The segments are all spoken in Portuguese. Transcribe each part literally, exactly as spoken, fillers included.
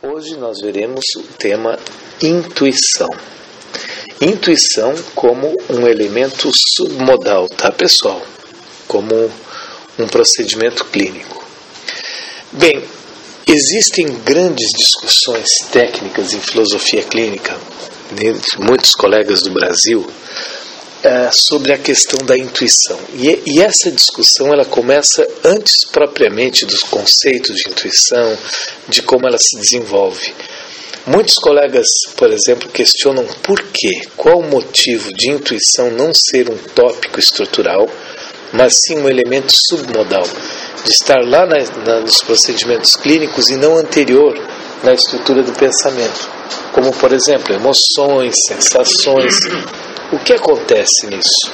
Hoje nós veremos o tema intuição. Intuição como um elemento submodal, tá, pessoal? Como um procedimento clínico. Bem, existem grandes discussões técnicas em filosofia clínica, de muitos colegas do Brasil, é, sobre a questão da intuição. E, e essa discussão ela começa antes propriamente dos conceitos de intuição, de como ela se desenvolve. Muitos colegas, por exemplo, questionam por quê, qual o motivo de intuição não ser um tópico estrutural, mas sim um elemento submodal, de estar lá na, na, nos procedimentos clínicos e não anterior na estrutura do pensamento, como, por exemplo, emoções, sensações. O que acontece nisso?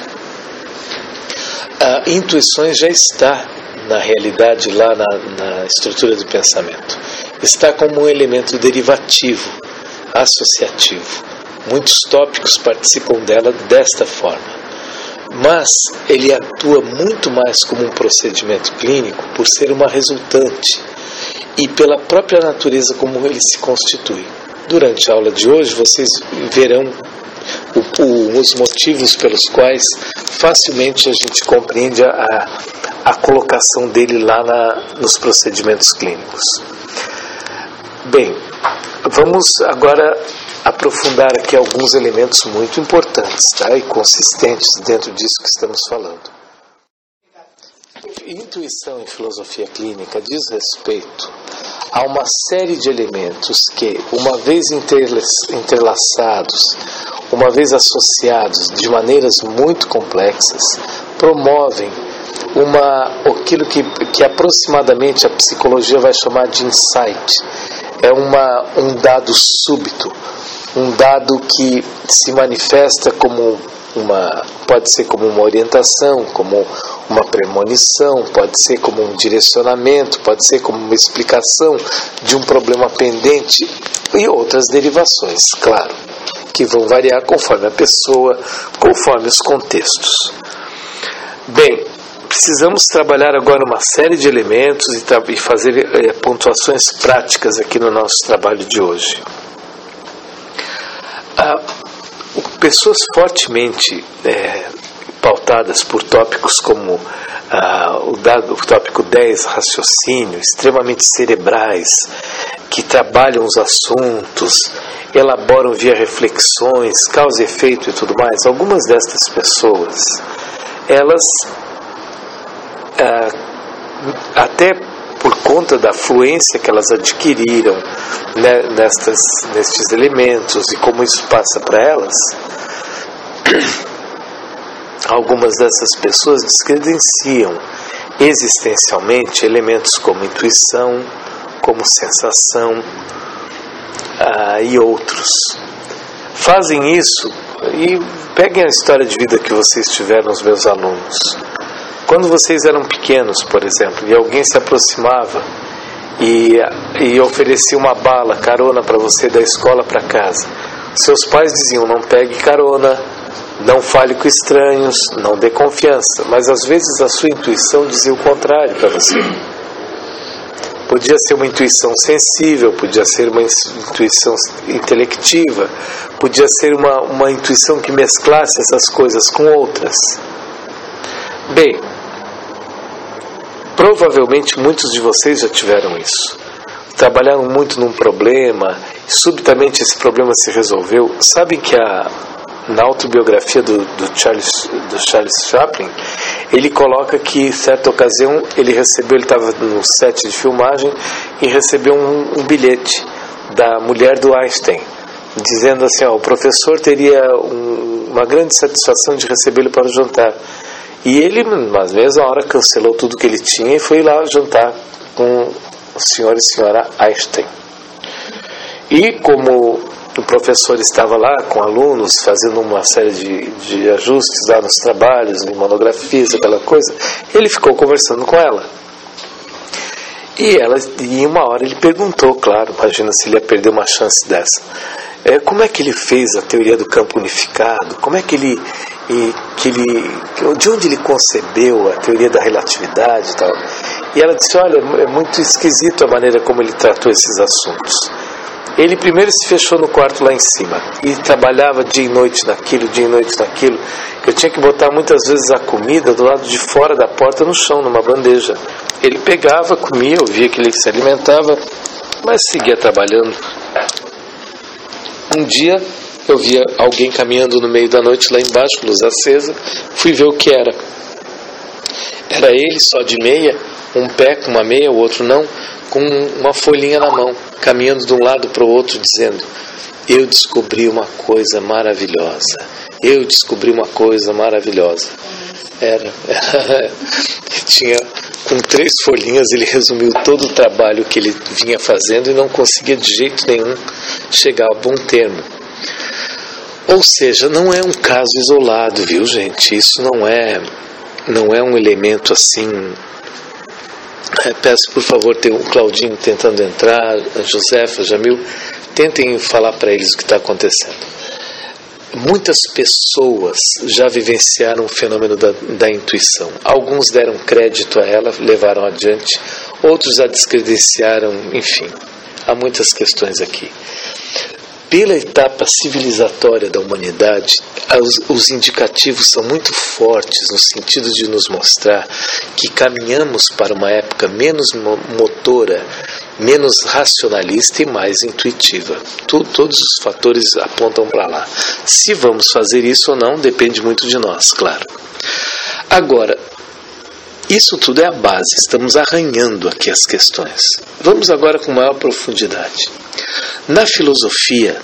A intuição já está, na realidade, lá na, na estrutura do pensamento. Está como um elemento derivativo, associativo. Muitos tópicos participam dela desta forma. Mas ele atua muito mais como um procedimento clínico por ser uma resultante e pela própria natureza como ele se constitui. Durante a aula de hoje vocês verão o, o, os motivos pelos quais facilmente a gente compreende a, a, a colocação dele lá na, nos procedimentos clínicos. Bem, vamos agora aprofundar aqui alguns elementos muito importantes, tá? E consistentes dentro disso que estamos falando. Intuição em filosofia clínica diz respeito a uma série de elementos que, uma vez entrelaçados, uma vez associados de maneiras muito complexas, promovem uma, aquilo que, que aproximadamente a psicologia vai chamar de insight. É uma, um dado súbito, um dado que se manifesta como uma, pode ser como uma orientação, como uma premonição, pode ser como um direcionamento, pode ser como uma explicação de um problema pendente e outras derivações, claro, que vão variar conforme a pessoa, conforme os contextos. Bem, precisamos trabalhar agora uma série de elementos e, tra- e fazer é, pontuações práticas aqui no nosso trabalho de hoje. Ah, pessoas fortemente é, pautadas por tópicos como ah, o, dado, o tópico dez, raciocínio, extremamente cerebrais, que trabalham os assuntos, elaboram via reflexões, causa e efeito e tudo mais. Algumas destas pessoas, elas ah, até por conta da fluência que elas adquiriram, né, nestas, nestes elementos e como isso passa para elas, algumas dessas pessoas descredenciam existencialmente elementos como intuição, como sensação ah, e outros. Fazem isso e peguem a história de vida que vocês tiveram, os meus alunos. Quando vocês eram pequenos, por exemplo, e alguém se aproximava e, e oferecia uma bala, carona para você da escola para casa, seus pais diziam: não pegue carona, não fale com estranhos, não dê confiança. Mas às vezes a sua intuição dizia o contrário para você. Podia ser uma intuição sensível, podia ser uma intuição intelectiva, podia ser uma, uma intuição que mesclasse essas coisas com outras. Bem, provavelmente muitos de vocês já tiveram isso. Trabalharam muito num problema, e subitamente esse problema se resolveu. Sabem que a, na autobiografia do, do, Charles, do Charles Chaplin, ele coloca que, em certa ocasião, ele recebeu, ele estava no set de filmagem e recebeu um, um bilhete da mulher do Einstein, dizendo assim: ó, o professor teria um, uma grande satisfação de recebê-lo para o jantar. E ele, na mesma hora, cancelou tudo que ele tinha e foi lá jantar com o senhor e senhora Einstein. E como o professor estava lá com alunos, fazendo uma série de, de ajustes lá nos trabalhos, em monografias, aquela coisa, ele ficou conversando com ela. E, ela, e em uma hora ele perguntou, claro, imagina se ele ia perder uma chance dessa, é, como é que ele fez a teoria do campo unificado, como é que ele... E que ele, de onde ele concebeu a teoria da relatividade e tal. E ela disse: olha, é muito esquisito a maneira como ele tratou esses assuntos. Ele primeiro se fechou no quarto lá em cima e trabalhava dia e noite naquilo, dia e noite naquilo. Eu tinha que botar muitas vezes a comida do lado de fora da porta no chão, numa bandeja. Ele pegava, comia, eu via que ele se alimentava, mas seguia trabalhando. Um dia eu via alguém caminhando no meio da noite lá embaixo, luz acesa, fui ver o que era. Era ele só de meia, um pé com uma meia, o outro não, com uma folhinha na mão, caminhando de um lado para o outro, dizendo: eu descobri uma coisa maravilhosa, eu descobri uma coisa maravilhosa. Era, era tinha, com três folhinhas ele resumiu todo o trabalho que ele vinha fazendo e não conseguia de jeito nenhum chegar a bom termo. Ou seja, não é um caso isolado, viu, gente? Isso não é, não é um elemento assim. É, peço por favor, tem o Claudinho tentando entrar, a Josefa, a Jamil, tentem falar para eles o que está acontecendo. Muitas pessoas já vivenciaram o fenômeno da, da intuição. Alguns deram crédito a ela, levaram adiante, outros a descredenciaram, enfim, há muitas questões aqui. Pela etapa civilizatória da humanidade, os, os indicativos são muito fortes no sentido de nos mostrar que caminhamos para uma época menos motora, menos racionalista e mais intuitiva. Tu, todos os fatores apontam para lá. Se vamos fazer isso ou não, depende muito de nós, claro. Agora, isso tudo é a base, estamos arranhando aqui as questões. Vamos agora com maior profundidade. Na filosofia,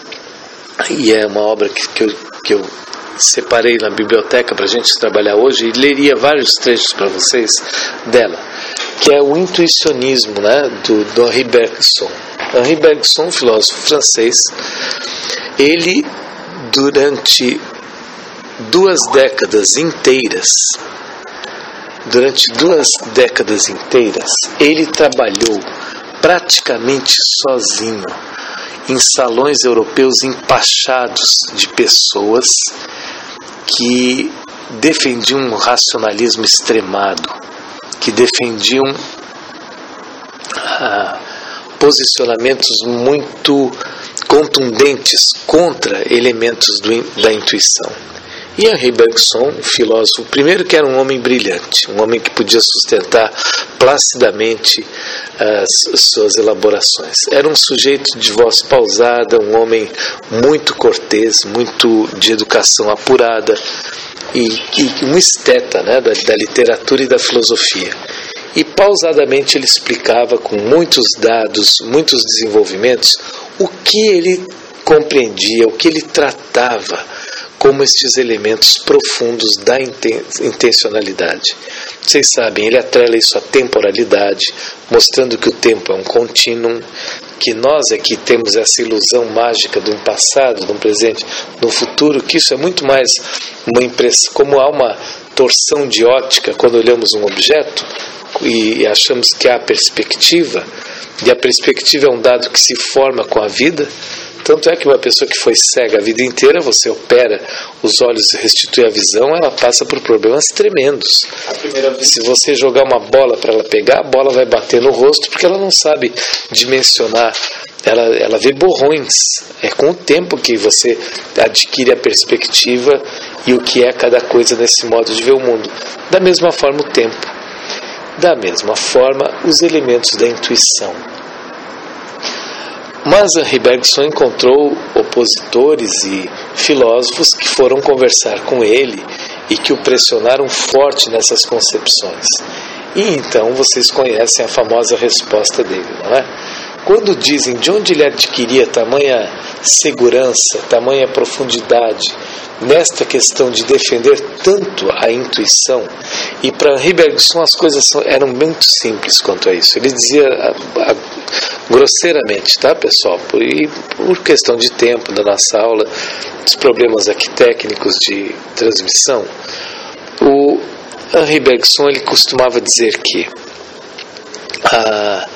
e é uma obra que, que, eu, que eu separei na biblioteca para a gente trabalhar hoje, e leria vários trechos para vocês dela, que é o intuicionismo, né, do, do Henri Bergson. Henri Bergson, filósofo francês, ele, durante duas décadas inteiras, durante duas décadas inteiras, ele trabalhou praticamente sozinho em salões europeus empachados de pessoas que defendiam um racionalismo extremado, que defendiam ah, posicionamentos muito contundentes contra elementos do, da intuição. E Henri Bergson, um filósofo, primeiro que era um homem brilhante, um homem que podia sustentar placidamente as suas elaborações. Era um sujeito de voz pausada, um homem muito cortês, muito de educação apurada e, e um esteta, né, da, da literatura e da filosofia. E pausadamente ele explicava com muitos dados, muitos desenvolvimentos, o que ele compreendia, o que ele tratava como estes elementos profundos da intencionalidade. Vocês sabem, ele atrela isso à temporalidade, mostrando que o tempo é um contínuo, que nós aqui temos essa ilusão mágica de um passado, de um presente, de um futuro, que isso é muito mais uma impressão, como há uma torção de ótica quando olhamos um objeto e achamos que há perspectiva, e a perspectiva é um dado que se forma com a vida. Tanto é que uma pessoa que foi cega a vida inteira, você opera os olhos e restitui a visão, ela passa por problemas tremendos. Se você jogar uma bola para ela pegar, a bola vai bater no rosto porque ela não sabe dimensionar, ela, ela vê borrões. É com o tempo que você adquire a perspectiva e o que é cada coisa nesse modo de ver o mundo. Da mesma forma o tempo. Da mesma forma os elementos da intuição. Mas Henri Bergson encontrou opositores e filósofos que foram conversar com ele e que o pressionaram forte nessas concepções. E então vocês conhecem a famosa resposta dele, não é? Quando dizem de onde ele adquiria tamanha segurança, tamanha profundidade nesta questão de defender tanto a intuição, e para Henri Bergson as coisas eram muito simples quanto a isso. Ele dizia a, a, grosseiramente, tá, pessoal? Por, e por questão de tempo da nossa aula, dos problemas aqui técnicos de transmissão, o Henri Bergson ele costumava dizer que a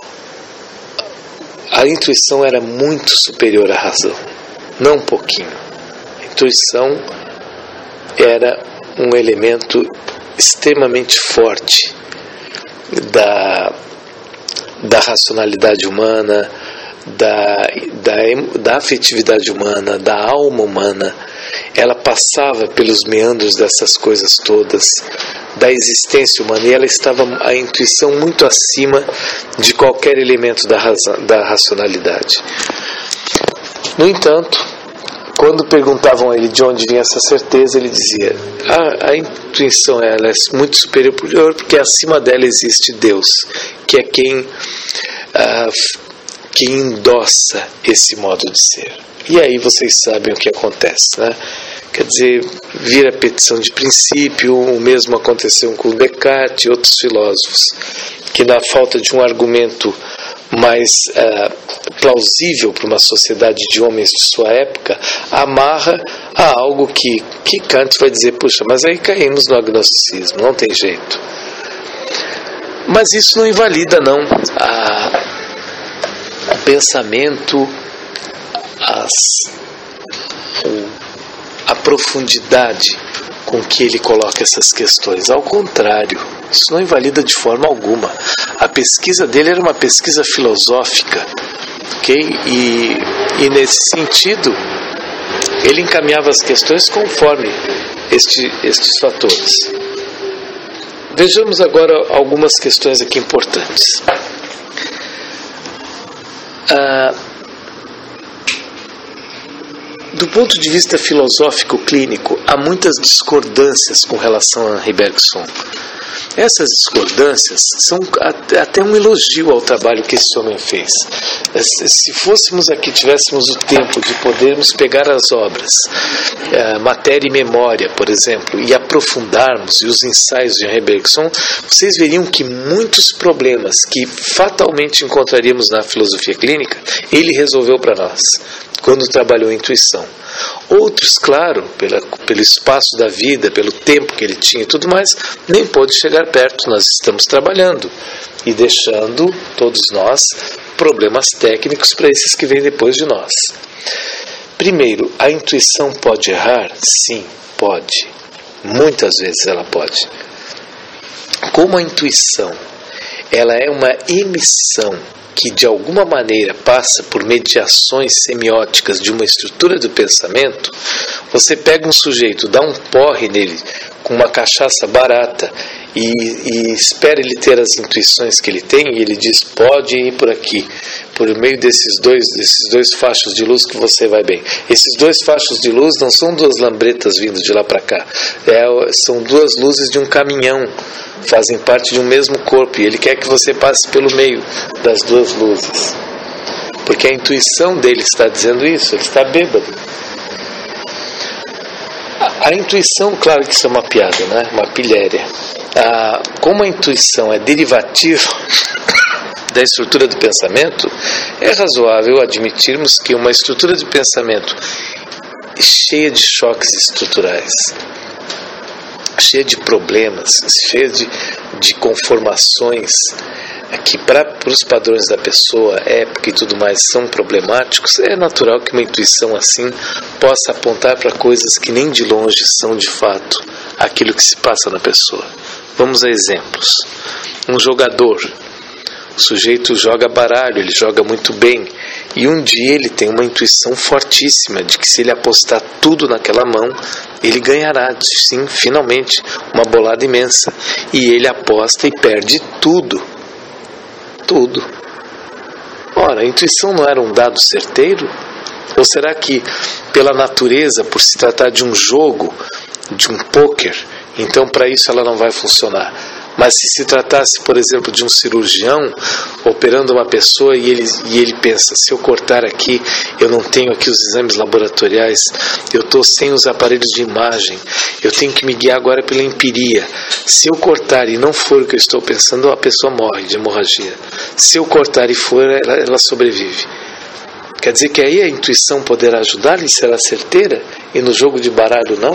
A intuição era muito superior à razão, não um pouquinho. A intuição era um elemento extremamente forte da, da racionalidade humana, da, da, da afetividade humana, da alma humana. Ela passava pelos meandros dessas coisas todas, da existência humana, e ela estava, a intuição, muito acima de qualquer elemento da, razão, da racionalidade. No entanto, quando perguntavam a ele de onde vinha essa certeza, ele dizia: a, a intuição ela é muito superior porque acima dela existe Deus, que é quem, uh, quem endossa esse modo de ser. E aí vocês sabem o que acontece, né? Quer dizer, vira petição de princípio. O mesmo aconteceu com Descartes e outros filósofos, que na falta de um argumento mais uh, plausível para uma sociedade de homens de sua época, amarra a algo que, que Kant vai dizer: puxa, mas aí caímos no agnosticismo, não tem jeito. Mas isso não invalida não a, o pensamento, as, o, a profundidade com que ele coloca essas questões. Ao contrário, isso não invalida de forma alguma. A pesquisa dele era uma pesquisa filosófica, ok? E, e nesse sentido, ele encaminhava as questões conforme este, estes fatores. Vejamos agora algumas questões aqui importantes. Ah, do ponto de vista filosófico clínico, há muitas discordâncias com relação a Henri Bergson. Essas discordâncias são até um elogio ao trabalho que esse homem fez. Se fôssemos aqui, tivéssemos o tempo de podermos pegar as obras, Matéria e Memória, por exemplo, e aprofundarmos, e os ensaios de Henri Bergson, vocês veriam que muitos problemas que fatalmente encontraríamos na filosofia clínica, ele resolveu para nós, quando trabalhou a intuição. Outros, claro, pela, pelo espaço da vida, pelo tempo que ele tinha e tudo mais, nem pôde chegar perto. Nós estamos trabalhando e deixando, todos nós, problemas técnicos para esses que vêm depois de nós. Primeiro, a intuição pode errar? Sim, pode. Muitas vezes ela pode. Como a intuição, ela é uma emissão que de alguma maneira passa por mediações semióticas de uma estrutura do pensamento, você pega um sujeito, dá um porre nele com uma cachaça barata e, e espera ele ter as intuições que ele tem, e ele diz: pode ir por aqui, por meio desses dois, desses dois fachos de luz que você vai bem. Esses dois fachos de luz não são duas lambretas vindo de lá para cá, é, são duas luzes de um caminhão, fazem parte de um mesmo corpo, e ele quer que você passe pelo meio das duas luzes, porque a intuição dele está dizendo isso. Ele está bêbado. A, a intuição, claro que isso é uma piada, né? Uma pilhéria. A, como a intuição é derivativa da estrutura do pensamento, é razoável admitirmos que uma estrutura de pensamento cheia de choques estruturais, cheia de problemas, cheia de, de conformações que para os padrões da pessoa, época e tudo mais são problemáticos, é natural que uma intuição assim possa apontar para coisas que nem de longe são de fato aquilo que se passa na pessoa. Vamos a exemplos. Um jogador, o sujeito joga baralho, ele joga muito bem, e um dia ele tem uma intuição fortíssima de que se ele apostar tudo naquela mão, ele ganhará, sim, finalmente, uma bolada imensa. E ele aposta e perde tudo. Tudo. Ora, a intuição não era um dado certeiro? Ou será que, pela natureza, por se tratar de um jogo, de um pôquer, então para isso ela não vai funcionar? Mas se se tratasse, por exemplo, de um cirurgião operando uma pessoa e ele, e ele pensa: se eu cortar aqui, eu não tenho aqui os exames laboratoriais, eu estou sem os aparelhos de imagem, eu tenho que me guiar agora pela empiria. Se eu cortar e não for o que eu estou pensando, a pessoa morre de hemorragia. Se eu cortar e for, ela, ela sobrevive. Quer dizer que aí a intuição poderá ajudar e será certeira, e no jogo de baralho não?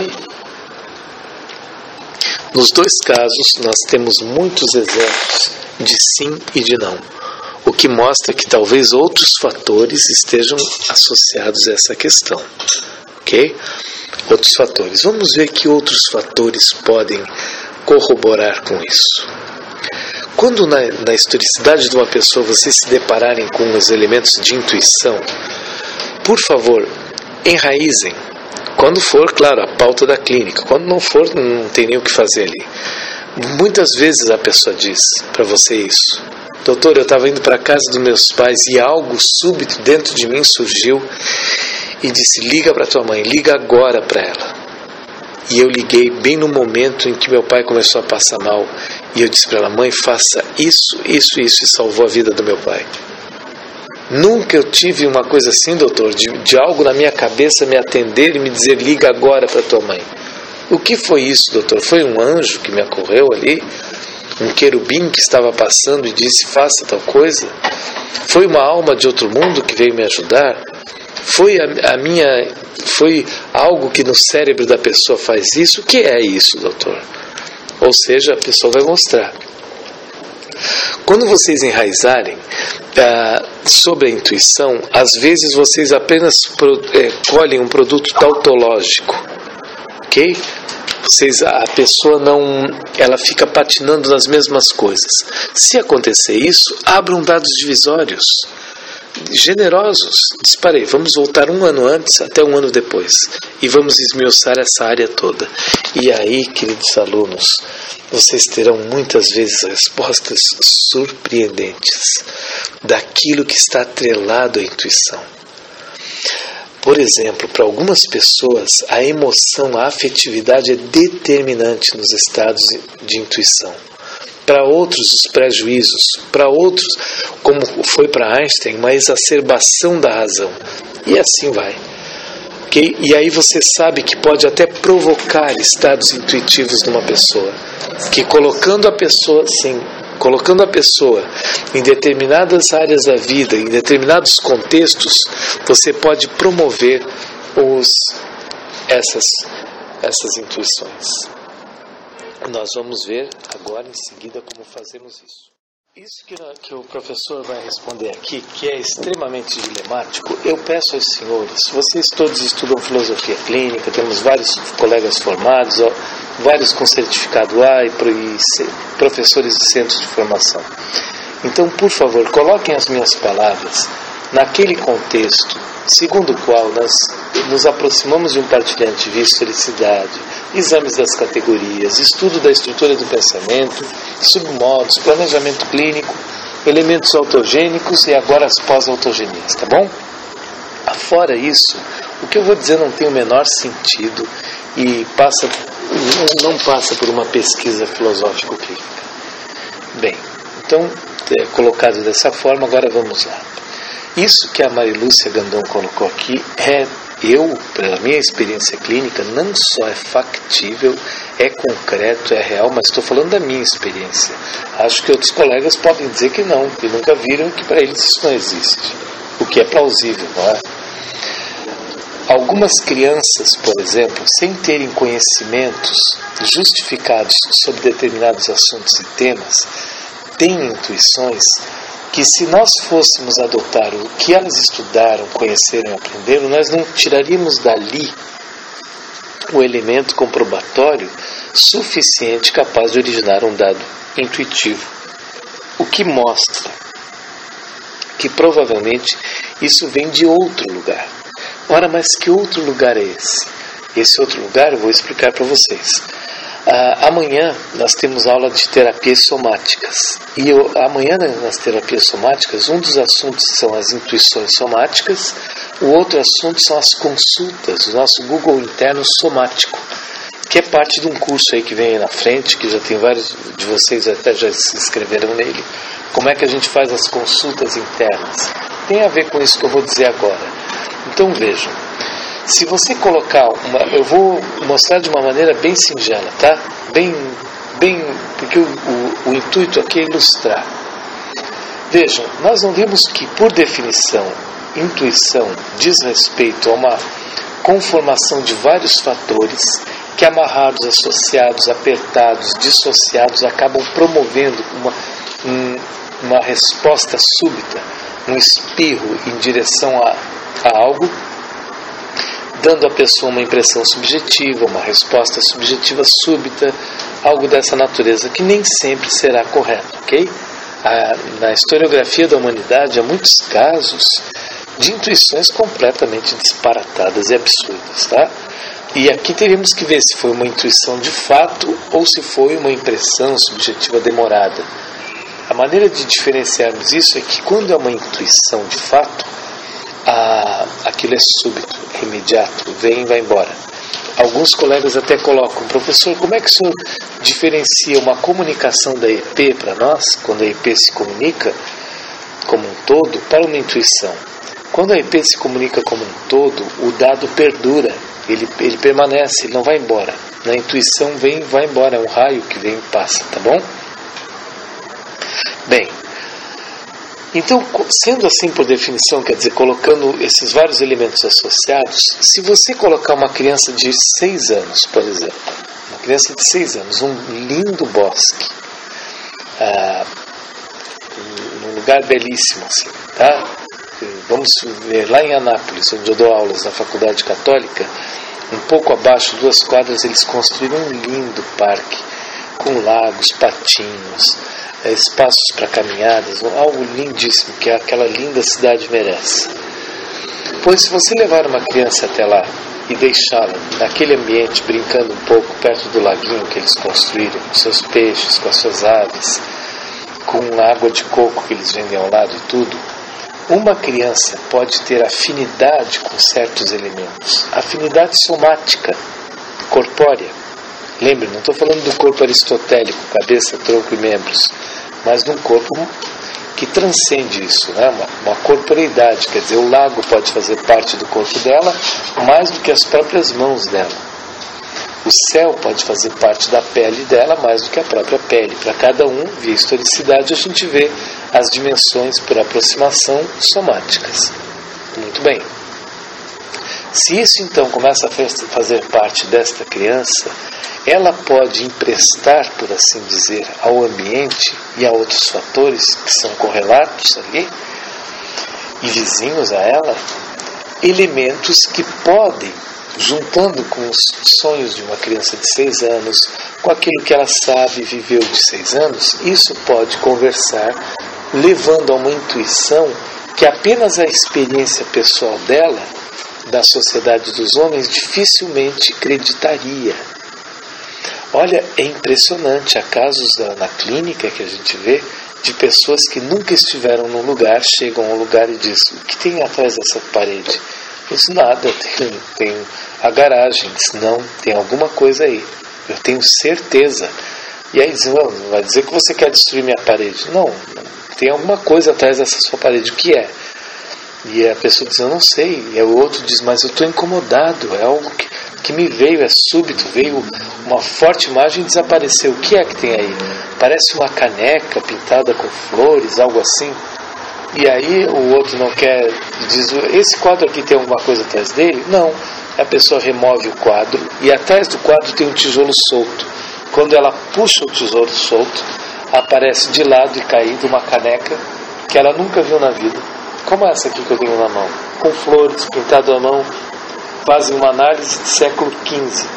Nos dois casos, nós temos muitos exemplos de sim e de não, o que mostra que talvez outros fatores estejam associados a essa questão, ok? Outros fatores. Vamos ver que outros fatores podem corroborar com isso. Quando na, na historicidade de uma pessoa vocês se depararem com os elementos de intuição, por favor, enraizem. Quando for, claro, a pauta da clínica. Quando não for, não tem nem o que fazer ali. Muitas vezes a pessoa diz para você isso: doutor, eu estava indo para a casa dos meus pais e algo súbito dentro de mim surgiu e disse: liga para tua mãe, liga agora para ela. E eu liguei bem no momento em que meu pai começou a passar mal. E eu disse para ela: mãe, faça isso, isso, isso, e salvou a vida do meu pai. Nunca eu tive uma coisa assim, doutor, de, de algo na minha cabeça me atender e me dizer: liga agora para tua mãe. O que foi isso, doutor? Foi um anjo que me ocorreu ali? Um querubim que estava passando e disse: faça tal coisa? Foi uma alma de outro mundo que veio me ajudar? Foi a, a minha... Foi algo que no cérebro da pessoa faz isso? O que é isso, doutor? Ou seja, a pessoa vai mostrar. Quando vocês enraizarem ah, sobre a intuição, às vezes vocês apenas pro, eh, colhem um produto tautológico, ok? Vocês, a pessoa não, ela fica patinando nas mesmas coisas. Se acontecer isso, abram dados divisórios generosos. Disparei, vamos voltar um ano antes até um ano depois e vamos esmiuçar essa área toda. E aí, queridos alunos, vocês terão muitas vezes respostas surpreendentes daquilo que está atrelado à intuição. Por exemplo, para algumas pessoas, a emoção, a afetividade é determinante nos estados de intuição. Para outros, os prejuízos. Para outros, como foi para Einstein, uma exacerbação da razão. E assim vai. Okay? E aí você sabe que pode até provocar estados intuitivos numa pessoa. Que colocando a pessoa, sim, colocando a pessoa em determinadas áreas da vida, em determinados contextos, você pode promover os, essas, essas intuições. Nós vamos ver agora em seguida como fazemos isso. Isso que, que o professor vai responder aqui, que é extremamente dilemático, eu peço aos senhores, vocês todos estudam filosofia clínica, temos vários colegas formados, ó, vários com certificado A e, e professores de centros de formação. Então, por favor, coloquem as minhas palavras naquele contexto segundo o qual nós nos aproximamos de um partilhante de vida, felicidade, exames das categorias, estudo da estrutura do pensamento, submodos, planejamento clínico, elementos autogênicos e agora as pós-autogenias, tá bom? Fora isso, o que eu vou dizer não tem o menor sentido e passa, não, não passa por uma pesquisa filosófico-clínica. Bem, então, é, colocado dessa forma, agora vamos lá. Isso que a Marilúcia Gandon colocou aqui é, eu, pela minha experiência clínica, não só é factível, é concreto, é real, mas estou falando da minha experiência. Acho que outros colegas podem dizer que não, que nunca viram, que para eles isso não existe, o que é plausível, não é? Algumas crianças, por exemplo, sem terem conhecimentos justificados sobre determinados assuntos e temas, têm intuições que, se nós fôssemos adotar o que elas estudaram, conheceram e aprenderam, nós não tiraríamos dali o elemento comprobatório suficiente capaz de originar um dado intuitivo, o que mostra que provavelmente isso vem de outro lugar. Ora, mas que outro lugar é esse? Esse outro lugar eu vou explicar para vocês. Ah, amanhã nós temos aula de terapias somáticas. E eu, amanhã nas terapias somáticas, um dos assuntos são as intuições somáticas, o outro assunto são as consultas, o nosso Google interno somático, que é parte de um curso aí que vem aí na frente, que já tem vários de vocês até já se inscreveram nele. Como é que a gente faz as consultas internas? Tem a ver com isso que eu vou dizer agora. Então vejam, se você colocar uma, eu vou mostrar de uma maneira bem singela, tá? Bem, bem, porque o, o, o intuito aqui é ilustrar. Vejam, nós não vimos que, por definição, intuição diz respeito a uma conformação de vários fatores que, amarrados, associados, apertados, dissociados, acabam promovendo uma, um, uma resposta súbita, um espirro em direção a, a algo, dando à pessoa uma impressão subjetiva, uma resposta subjetiva súbita, algo dessa natureza, que nem sempre será correto, ok? A, na historiografia da humanidade há muitos casos de intuições completamente disparatadas e absurdas, tá? E aqui teríamos que ver se foi uma intuição de fato ou se foi uma impressão subjetiva demorada. A maneira de diferenciarmos isso é que quando é uma intuição de fato, a, aquilo é súbito, é imediato, vem e vai embora. Alguns colegas até colocam: professor, como é que o senhor diferencia uma comunicação da E P para nós, quando a E P se comunica como um todo, para uma intuição? Quando a E P se comunica como um todo, o dado perdura, ele, ele permanece, ele não vai embora. Na intuição vem e vai embora, é um raio que vem e passa, tá bom? Bem, então, sendo assim por definição, quer dizer, colocando esses vários elementos associados, se você colocar uma criança de seis anos, por exemplo, uma criança de seis anos, um lindo bosque, ah, num lugar belíssimo, assim, tá? Vamos ver, lá em Anápolis, onde eu dou aulas na Faculdade Católica, um pouco abaixo, duas quadras, eles construíram um lindo parque, com lagos, patinhos, espaços para caminhadas, algo lindíssimo, que aquela linda cidade merece. Pois se você levar uma criança até lá e deixá-la naquele ambiente, brincando um pouco perto do laguinho que eles construíram, com seus peixes, com as suas aves, com a água de coco que eles vendem ao lado e tudo, uma criança pode ter afinidade com certos elementos, afinidade somática, corpórea. Lembre, não estou falando do corpo aristotélico, cabeça, tronco e membros, mas de um corpo que transcende isso, né? uma, uma corporeidade, quer dizer, o lago pode fazer parte do corpo dela mais do que as próprias mãos dela. O céu pode fazer parte da pele dela mais do que a própria pele. Para cada um, via historicidade, a gente vê as dimensões por aproximação somáticas. Muito bem. Se isso então começa a fazer parte desta criança, ela pode emprestar, por assim dizer, ao ambiente e a outros fatores que são correlatos ali e vizinhos a ela, elementos que podem, juntando com os sonhos de uma criança de seis anos, com aquilo que ela sabe e viveu de seis anos, isso pode conversar, levando a uma intuição que apenas a experiência pessoal dela, da sociedade dos homens, dificilmente acreditaria. Olha, é impressionante, há casos da, na clínica que a gente vê de pessoas que nunca estiveram num lugar, chegam a um lugar e dizem: o que tem atrás dessa parede? Eu disse: nada, tem, tem a garagem. Diz: não, tem alguma coisa aí, eu tenho certeza. E aí diz: não, vai dizer que você quer destruir minha parede? Não, tem alguma coisa atrás dessa sua parede, o que é? E a pessoa diz: eu não sei. E o outro diz: mas eu estou incomodado, é algo que, que me veio, é súbito, veio uma forte imagem e desapareceu. O que é que tem aí? Parece uma caneca pintada com flores, algo assim. E aí o outro não quer, diz: esse quadro aqui tem alguma coisa atrás dele? Não. A pessoa remove o quadro e atrás do quadro tem um tijolo solto. Quando ela puxa o tijolo solto, aparece de lado e caído uma caneca que ela nunca viu na vida, como essa aqui que eu tenho na mão, com flores, pintado à mão. Fazem uma análise de século quinze.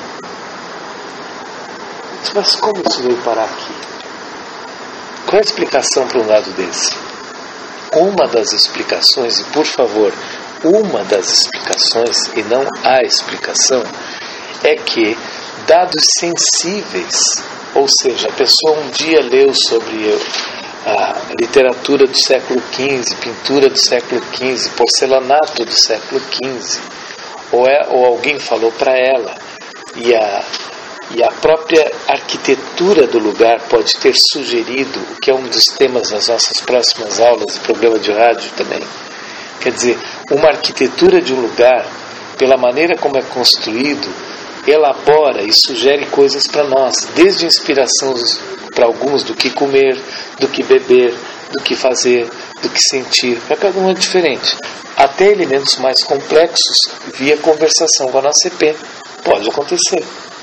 Mas como isso veio parar aqui? Qual é a explicação para um lado desse? Uma das explicações, e por favor, uma das explicações, e não a explicação, é que dados sensíveis, ou seja, a pessoa um dia leu sobre a literatura do século quinze, pintura do século quinze, porcelanato do século quinze, ou, é, ou alguém falou para ela, e a, e a própria arquitetura do lugar pode ter sugerido, o que é um dos temas das nossas próximas aulas e programa de rádio também. Quer dizer, uma arquitetura de um lugar, pela maneira como é construído, elabora e sugere coisas para nós, desde inspiração para alguns do que comer, do que beber, do que fazer, do que sentir. Para cada um é diferente. Até elementos mais complexos via conversação com a nossa E P. Pode acontecer.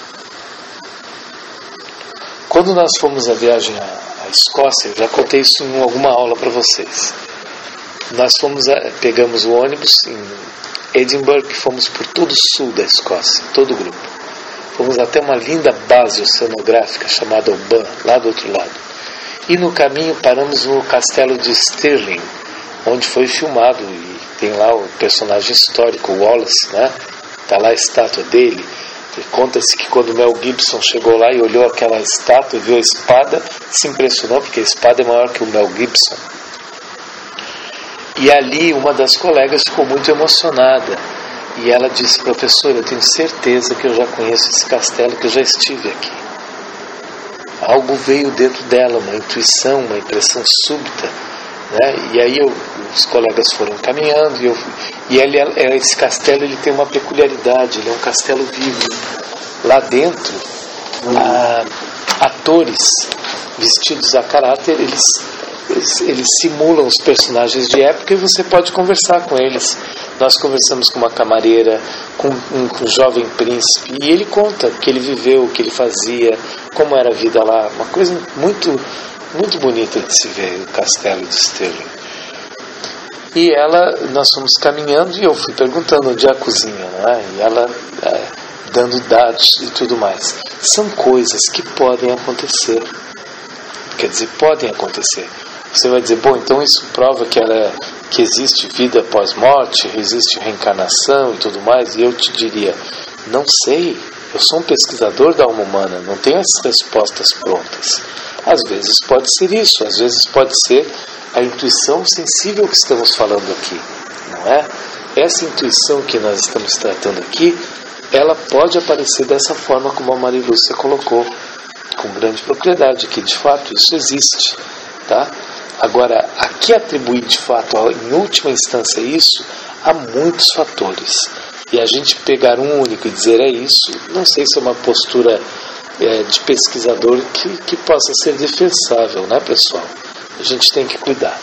Quando nós fomos à viagem à Escócia, eu já contei isso em alguma aula para vocês. Nós fomos a, pegamos o ônibus em Edinburgh e fomos por todo o sul da Escócia, todo o grupo. fomos até uma linda base oceanográfica chamada Oban, lá do outro lado. E no caminho paramos no castelo de Stirling, onde foi filmado, e tem lá o personagem histórico, o Wallace, né? Está lá a estátua dele. E conta-se que quando Mel Gibson chegou lá e olhou aquela estátua e viu a espada, se impressionou, porque a espada é maior que o Mel Gibson. E ali uma das colegas ficou muito emocionada. E ela disse: professor, eu tenho certeza que eu já conheço esse castelo, que eu já estive aqui. Algo veio dentro dela, uma intuição, uma impressão súbita, né? E aí eu, os colegas foram caminhando e, eu, e ele, esse castelo ele tem uma peculiaridade, ele é um castelo vivo. Lá dentro, há atores vestidos a caráter, eles, eles, eles simulam os personagens de época e você pode conversar com eles. Nós conversamos com uma camareira, com um, com um jovem príncipe, e ele conta o que ele viveu, o que ele fazia, como era a vida lá. Uma coisa muito, muito bonita de se ver, o castelo de Stirling. E ela, nós fomos caminhando e eu fui perguntando onde é a cozinha, né? E ela é, dando dados e tudo mais. São coisas que podem acontecer. Quer dizer, podem acontecer. Você vai dizer, bom, então isso prova que, ela, que existe vida após morte, existe reencarnação e tudo mais, e eu te diria, não sei, eu sou um pesquisador da alma humana, não tenho as respostas prontas. Às vezes pode ser isso, às vezes pode ser a intuição sensível que estamos falando aqui, não é? Essa intuição que nós estamos tratando aqui, ela pode aparecer dessa forma como a Maria Lúcia colocou, com grande propriedade, que de fato isso existe, tá? Agora, a que atribuir de fato, em última instância, isso, há muitos fatores. E a gente pegar um único e dizer é isso, não sei se é uma postura é, de pesquisador que, que possa ser defensável, né, pessoal? A gente tem que cuidar.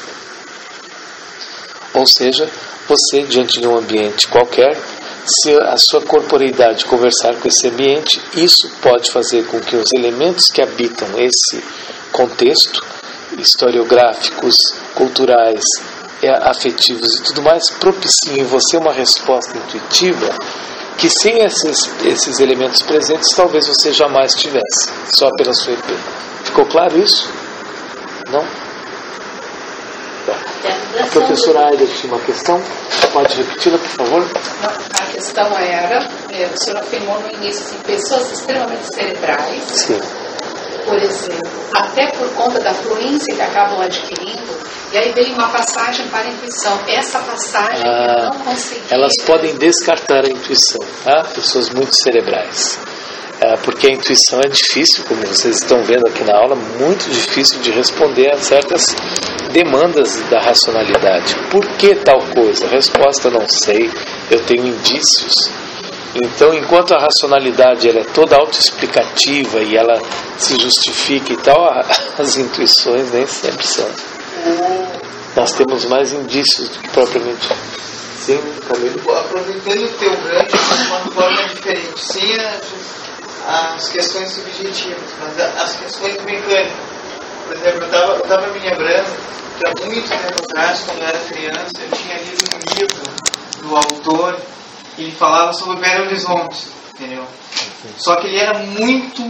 Ou seja, você, diante de um ambiente qualquer, se a sua corporeidade conversar com esse ambiente, isso pode fazer com que os elementos que habitam esse contexto, historiográficos, culturais, afetivos e tudo mais, propiciem em você uma resposta intuitiva que sem esses, esses elementos presentes talvez você jamais tivesse, só pela sua E P. Ficou claro isso? Não? Tá. A professora Aida tinha uma questão, pode repeti-la, por favor? A questão era, o senhor afirmou no início, assim, pessoas extremamente cerebrais, sim, por exemplo, até por conta da fluência que acabam adquirindo, e aí veio uma passagem para a intuição. Essa passagem ah, eu não consegui... Elas podem descartar a intuição, tá? Pessoas muito cerebrais. É, porque a intuição é difícil, como vocês estão vendo aqui na aula, muito difícil de responder a certas demandas da racionalidade. Por que tal coisa? Resposta, não sei, eu tenho indícios. Então, enquanto a racionalidade ela é toda autoexplicativa e ela se justifica e tal, as intuições nem sempre são. Nós temos mais indícios do que propriamente. Sim, Camilo? Aproveitando o teu gancho de uma forma diferente, sim as, as questões subjetivas, mas as questões mecânicas. Por exemplo, eu estava me lembrando que há muito tempo atrás, quando eu era criança, eu tinha lido um livro do autor que ele falava sobre Belo Horizonte, entendeu? Só que ele era muito...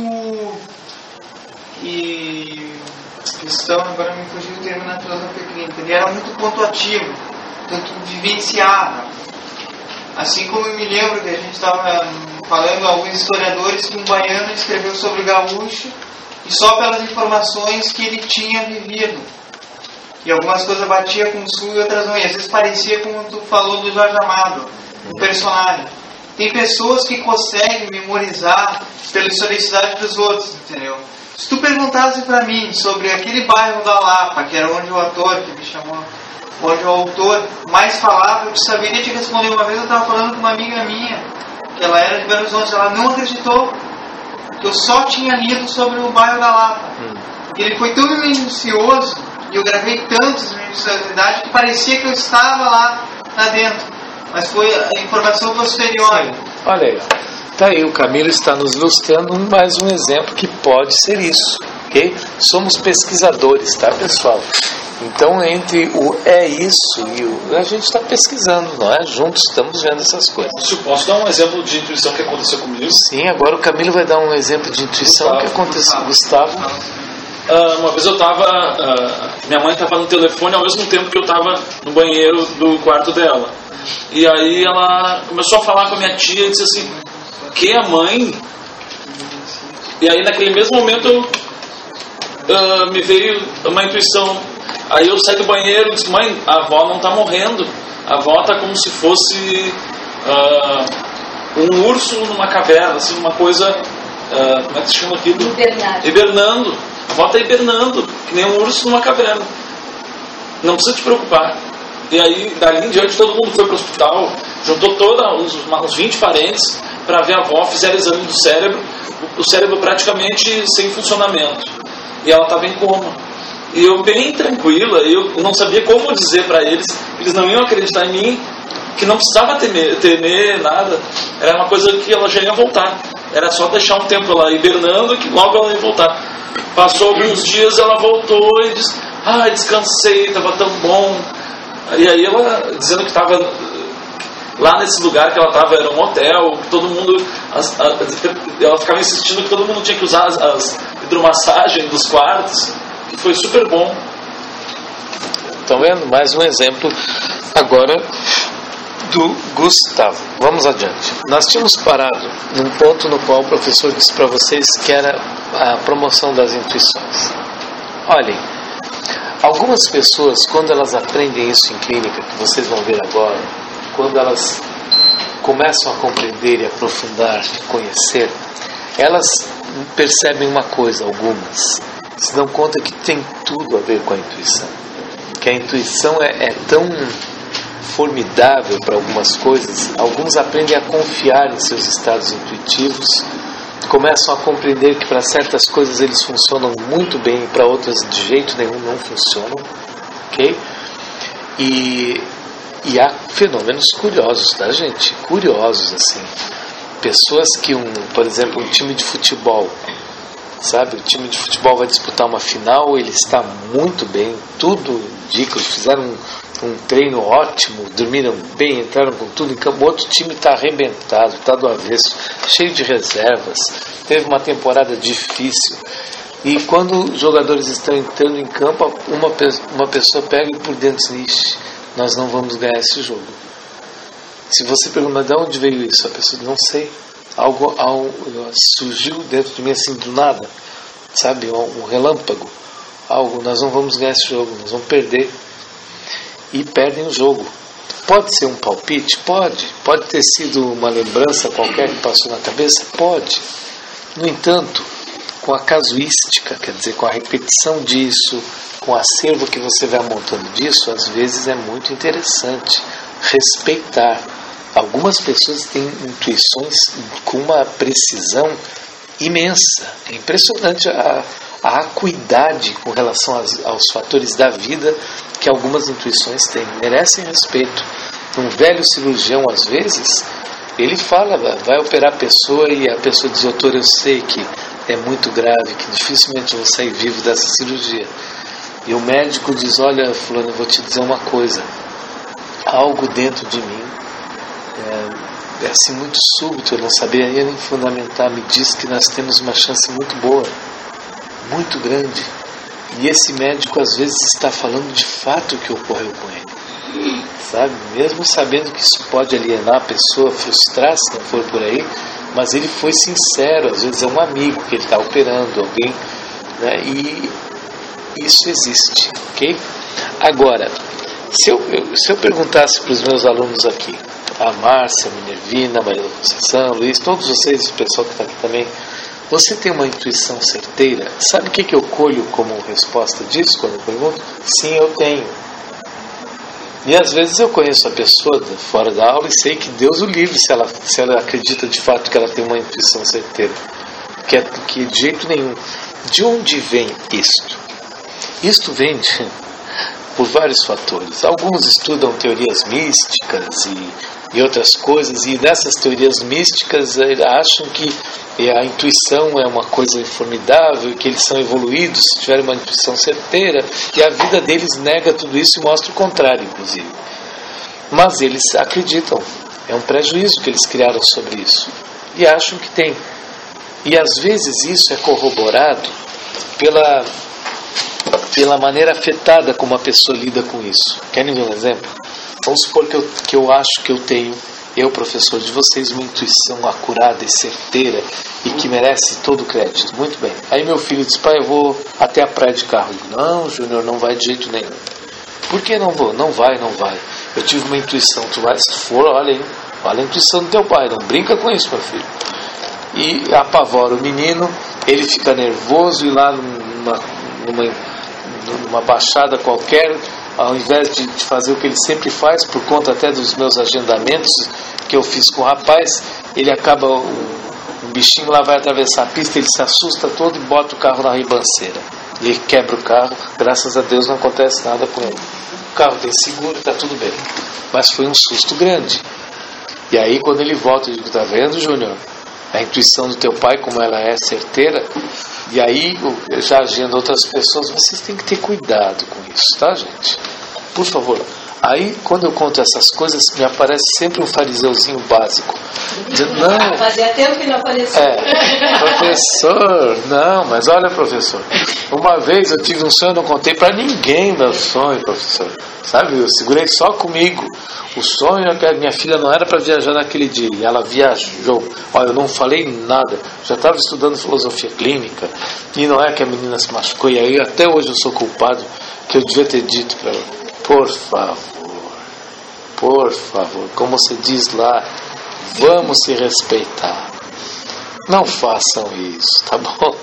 e questão, agora me fugiu o termo na filosofia clínica, ele era muito pontuativo, tanto vivenciava. Assim como eu me lembro que a gente estava falando, alguns historiadores, que um baiano escreveu sobre o gaúcho e só pelas informações que ele tinha vivido. E algumas coisas batia com o sul e outras não. E às vezes parecia como tu falou do Jorge Amado, o personagem. Tem pessoas que conseguem memorizar pela historicidade dos outros, entendeu? Se tu perguntasse para mim sobre aquele bairro da Lapa, que era onde o ator que me chamou, onde o autor mais falava, eu saberia te responder. Uma vez eu estava falando com uma amiga minha, que ela era de Belo Horizonte, ela não acreditou que eu só tinha lido sobre o bairro da Lapa. Hum. Ele foi tão minucioso, e eu gravei tantas minuciosidades, que parecia que eu estava lá, lá dentro. Mas foi a informação posterior. Sim. Olha aí, tá aí, o Camilo está nos ilustrando mais um exemplo que pode ser isso, ok? Somos pesquisadores, tá, pessoal? Então, entre o é isso e o... A gente está pesquisando, não é? Juntos estamos vendo essas coisas. Se eu posso dar um exemplo de intuição que aconteceu comigo? Sim, agora o Camilo vai dar um exemplo de intuição Gustavo. que aconteceu. Gustavo. Uh, uma vez eu estava... Uh, minha mãe estava no telefone ao mesmo tempo que eu estava no banheiro do quarto dela. E aí ela começou a falar com a minha tia e disse assim, que a mãe... E aí naquele mesmo momento eu, uh, me veio uma intuição. Aí eu saí do banheiro e disse, mãe, a avó não está morrendo. A avó está como se fosse uh, um urso numa caverna, assim, uma coisa... Uh, como é que se chama aquilo? Hibernando. Hibernando. A avó está hibernando, que nem um urso numa caverna. Não precisa te preocupar. E aí, dali em diante, todo mundo foi para o hospital, juntou todos uns, uns vinte parentes para ver a avó, fizeram exame do cérebro, o cérebro praticamente sem funcionamento. E ela estava em coma. E eu bem tranquila, eu não sabia como dizer para eles, eles não iam acreditar em mim, que não precisava temer, temer nada, era uma coisa que ela já ia voltar. Era só deixar um tempo ela hibernando que logo ela ia voltar. Passou alguns dias, ela voltou e disse, ah, descansei, estava tão bom. E aí ela, dizendo que estava lá nesse lugar que ela estava, era um hotel, que todo mundo, as, a, ela ficava insistindo que todo mundo tinha que usar as, as hidromassagens dos quartos, que foi super bom. Estão vendo? Mais um exemplo agora do Gustavo. Vamos adiante. Nós tínhamos parado num ponto no qual o professor disse para vocês que era a promoção das intuições. Olhem, algumas pessoas, quando elas aprendem isso em clínica, que vocês vão ver agora, quando elas começam a compreender e aprofundar, conhecer, elas percebem uma coisa, algumas, se dão conta que tem tudo a ver com a intuição. Que a intuição é, é tão formidável para algumas coisas, alguns aprendem a confiar em seus estados intuitivos, começam a compreender que para certas coisas eles funcionam muito bem e para outras de jeito nenhum não funcionam, ok? E, e há fenômenos curiosos, tá, gente? Curiosos, assim. Pessoas que, um, por exemplo, um time de futebol, sabe? O time de futebol vai disputar uma final, ele está muito bem, tudo indica, fizeram um, um treino ótimo, dormiram bem, entraram com tudo em campo. O outro time está arrebentado, está do avesso, cheio de reservas, teve uma temporada difícil. E quando os jogadores estão entrando em campo, uma, uma pessoa pega e por dentro diz, nós não vamos ganhar esse jogo. Se você perguntar de onde veio isso, a pessoa diz, não sei. Algo, algo surgiu dentro de mim assim do nada, sabe, um relâmpago, algo, nós não vamos ganhar esse jogo, nós vamos perder, e perdem o jogo. Pode ser um palpite? Pode. Pode ter sido uma lembrança qualquer que passou na cabeça? Pode. No entanto, com a casuística, quer dizer, com a repetição disso, com o acervo que você vai montando disso, às vezes é muito interessante respeitar. Algumas pessoas têm intuições com uma precisão imensa. É impressionante a, a acuidade com relação aos, aos fatores da vida que algumas intuições têm. Merecem respeito. Um velho cirurgião, às vezes, ele fala, vai operar a pessoa e a pessoa diz, doutor, eu sei que é muito grave, que dificilmente eu vou sair vivo dessa cirurgia. E o médico diz, olha, fulano, eu vou te dizer uma coisa. Algo dentro de mim É, é assim muito súbito, eu não saberia nem fundamentar, me diz que nós temos uma chance muito boa, muito grande, e esse médico às vezes está falando de fato o que ocorreu com ele, sabe, mesmo sabendo que isso pode alienar a pessoa, frustrar se não for por aí, mas ele foi sincero, às vezes é um amigo que ele está operando, alguém, né, e isso existe, ok? Agora, se eu, se eu perguntasse para os meus alunos aqui, a Márcia, a Minervina, a Maria da Conceição, Luiz, todos vocês, o pessoal que está aqui também, você tem uma intuição certeira? Sabe o que, que eu colho como resposta disso quando eu pergunto? Sim, eu tenho. E às vezes eu conheço a pessoa fora da aula e sei que Deus o livre se ela, se ela acredita de fato que ela tem uma intuição certeira. Que, é, que de jeito nenhum. De onde vem isto? Isto vem de, por vários fatores. Alguns estudam teorias místicas e e outras coisas, e nessas teorias místicas acham que a intuição é uma coisa formidável, que eles são evoluídos se tiverem uma intuição certeira, e a vida deles nega tudo isso e mostra o contrário, inclusive. Mas eles acreditam, é um prejuízo que eles criaram sobre isso, e acham que tem. E às vezes isso é corroborado pela, pela maneira afetada como a pessoa lida com isso. Querem ver um exemplo? Vamos supor que eu, que eu acho que eu tenho, eu, professor de vocês, uma intuição acurada e certeira e que merece todo o crédito. Muito bem. Aí meu filho diz, pai, eu vou até a praia de carro. Eu digo, não, Júnior, não vai de jeito nenhum. Por que não vou? Não vai, não vai. Eu tive uma intuição, tu vai, se for, olha aí, olha a intuição do teu pai, não brinca com isso, meu filho. E apavora o menino, ele fica nervoso e lá numa, numa, numa baixada qualquer, ao invés de, de fazer o que ele sempre faz, por conta até dos meus agendamentos que eu fiz com o rapaz, ele acaba, o, o bichinho lá vai atravessar a pista, ele se assusta todo e bota o carro na ribanceira. E ele quebra o carro, graças a Deus não acontece nada com ele. O carro tem seguro, está tudo bem. Mas foi um susto grande. E aí quando ele volta, eu digo, tá vendo, Júnior? A intuição do teu pai, como ela é certeira. E aí, eu já agindo outras pessoas, vocês têm que ter cuidado com isso, tá, gente? Por favor. Aí, quando eu conto essas coisas, me aparece sempre um fariseuzinho básico, dizendo, não... Fazia tempo que não apareceu. É, professor, não, mas olha, professor, uma vez eu tive um sonho, eu não contei para ninguém meu sonho, professor. Sabe, eu segurei só comigo. O sonho é que a minha filha não era para viajar naquele dia, e ela viajou. Olha, eu não falei nada, já estava estudando filosofia clínica, e não é que a menina se machucou, e aí até hoje eu sou culpado, que eu devia ter dito para ela, por favor, por favor, como se diz lá, vamos se respeitar. Não façam isso, tá bom?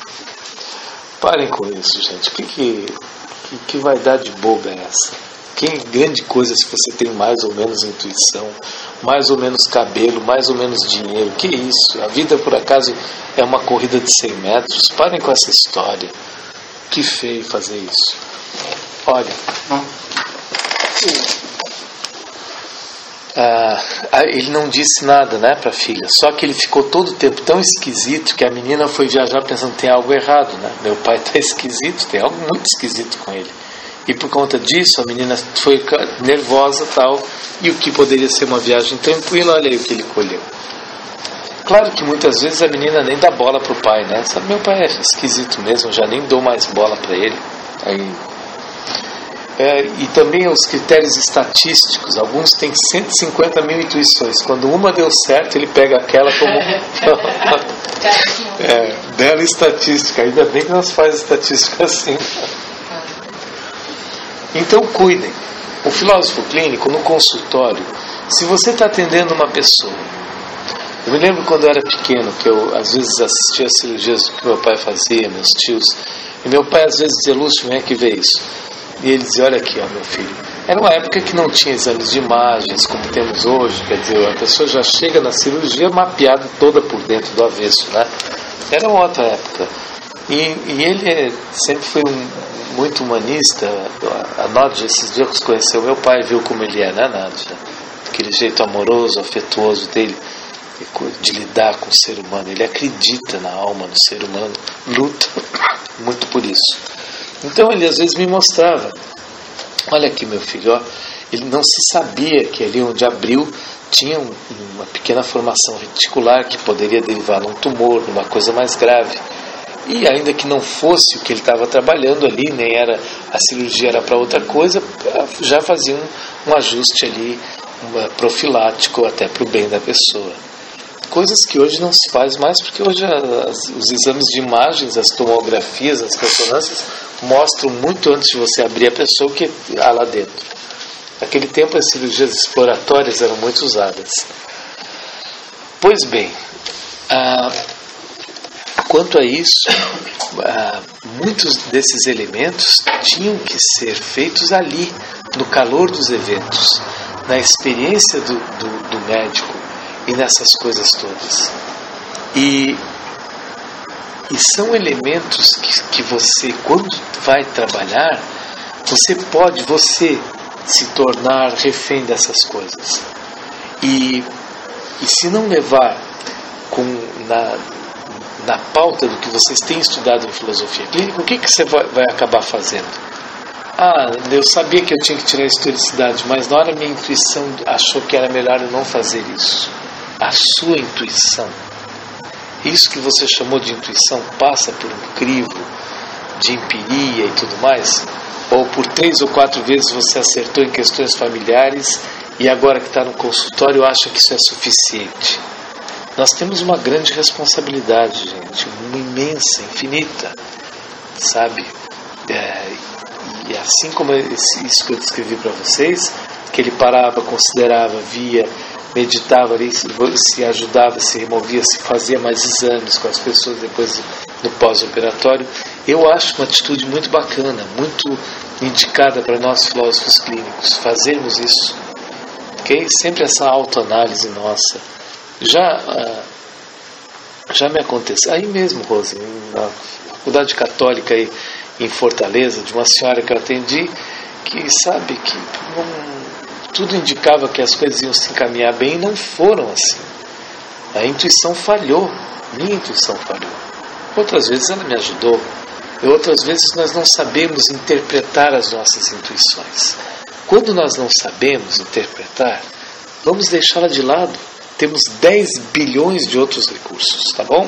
Parem com isso, gente. Que, que, que, que vaidade boba é essa? Que grande coisa se você tem mais ou menos intuição, mais ou menos cabelo, mais ou menos dinheiro. Que isso? A vida, por acaso, é uma corrida de cem metros? Parem com essa história. Que feio fazer isso. Olha... Ah, ele não disse nada, né, para a filha, só que ele ficou todo o tempo tão esquisito que a menina foi viajar pensando que tem algo errado, né? Meu pai está esquisito, tem algo muito esquisito com ele, e por conta disso a menina foi nervosa tal, e o que poderia ser uma viagem tranquila, olha aí o que ele colheu. Claro que muitas vezes a menina nem dá bola pro pai, né? Sabe, meu pai é esquisito mesmo, já nem dou mais bola para ele. Aí É, e também os critérios estatísticos. Alguns têm cento e cinquenta mil intuições. Quando uma deu certo, ele pega aquela como é, bela estatística. Ainda bem que nós faz estatística assim. Então cuidem. O filósofo clínico, no consultório, se você está atendendo uma pessoa, eu me lembro quando eu era pequeno, que eu às vezes assistia às cirurgias que meu pai fazia, meus tios, e meu pai às vezes dizia, Lúcio, vem aqui ver isso. E ele dizia, olha aqui, ó, meu filho, era uma época que não tinha exames de imagens como temos hoje, quer dizer, a pessoa já chega na cirurgia mapeada toda por dentro do avesso, né? Era uma outra época. E, e ele sempre foi um, muito humanista. A Nádia, esses dias conheceu meu pai, viu como ele é, né, Nádia? Aquele jeito amoroso, afetuoso dele, de lidar com o ser humano. Ele acredita na alma do ser humano, luta muito por isso. Então ele às vezes me mostrava, olha aqui meu filho, ó, ele não se sabia que ali onde abriu tinha um, uma pequena formação reticular que poderia derivar num tumor, numa coisa mais grave. E ainda que não fosse o que ele estava trabalhando ali, nem era, a cirurgia era para outra coisa, já fazia um, um ajuste ali, um profilático até para o bem da pessoa. Coisas que hoje não se faz mais, porque hoje as, os exames de imagens, as tomografias, as ressonâncias mostram muito antes de você abrir a pessoa o que há lá dentro. Naquele tempo as cirurgias exploratórias eram muito usadas. Pois bem, ah, quanto a isso, ah, muitos desses elementos tinham que ser feitos ali, no calor dos eventos, na experiência do, do, do médico, e nessas coisas todas. E, e são elementos que, que você, quando vai trabalhar, você pode, você, se tornar refém dessas coisas. E, e se não levar com, na, na pauta do que vocês têm estudado em filosofia clínica, o que, que você vai, vai acabar fazendo? Ah, eu sabia que eu tinha que tirar a historicidade, mas na hora minha intuição achou que era melhor eu não fazer isso. A sua intuição, isso que você chamou de intuição, passa por um crivo de empiria e tudo mais? Ou por três ou quatro vezes você acertou em questões familiares e agora que está no consultório acha que isso é suficiente? Nós temos uma grande responsabilidade, gente, uma imensa, infinita, sabe? É, e assim como esse, isso que eu descrevi para vocês, que ele parava, considerava, via, meditava ali, se, se ajudava, se removia, se fazia mais exames com as pessoas depois no pós-operatório, eu acho uma atitude muito bacana, muito indicada para nós filósofos clínicos, fazermos isso, ok? Sempre essa autoanálise nossa. Já, ah, já me aconteceu, aí mesmo, Rose, na faculdade católica aí, em Fortaleza, de uma senhora que eu atendi, que sabe que não, tudo indicava que as coisas iam se encaminhar bem e não foram assim. A intuição falhou, minha intuição falhou. Outras vezes ela me ajudou, e outras vezes nós não sabemos interpretar as nossas intuições. Quando nós não sabemos interpretar, vamos deixá-la de lado. Temos dez bilhões de outros recursos, tá bom?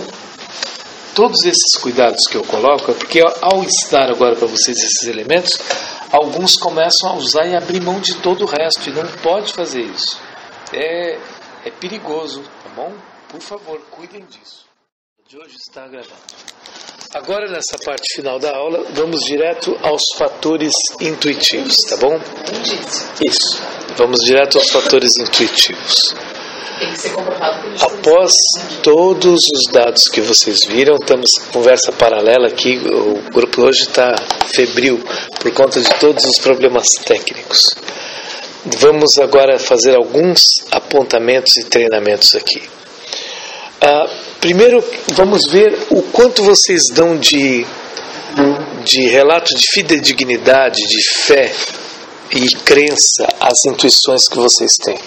Todos esses cuidados que eu coloco é porque ao ensinar agora para vocês esses elementos, alguns começam a usar e abrir mão de todo o resto, e não pode fazer isso. É, é perigoso, tá bom? Por favor, cuidem disso. De hoje está gravando. Agora, nessa parte final da aula, vamos direto aos fatores intuitivos, tá bom? Isso. Vamos direto aos fatores intuitivos. Tem que ser comprovado por Após todos os dados que vocês viram, estamos em conversa paralela aqui, o grupo hoje está febril por conta de todos os problemas técnicos. Vamos agora fazer alguns apontamentos e treinamentos aqui. Ah, primeiro, vamos ver o quanto vocês dão de, de relato de fidedignidade, de fé e crença às intuições que vocês têm.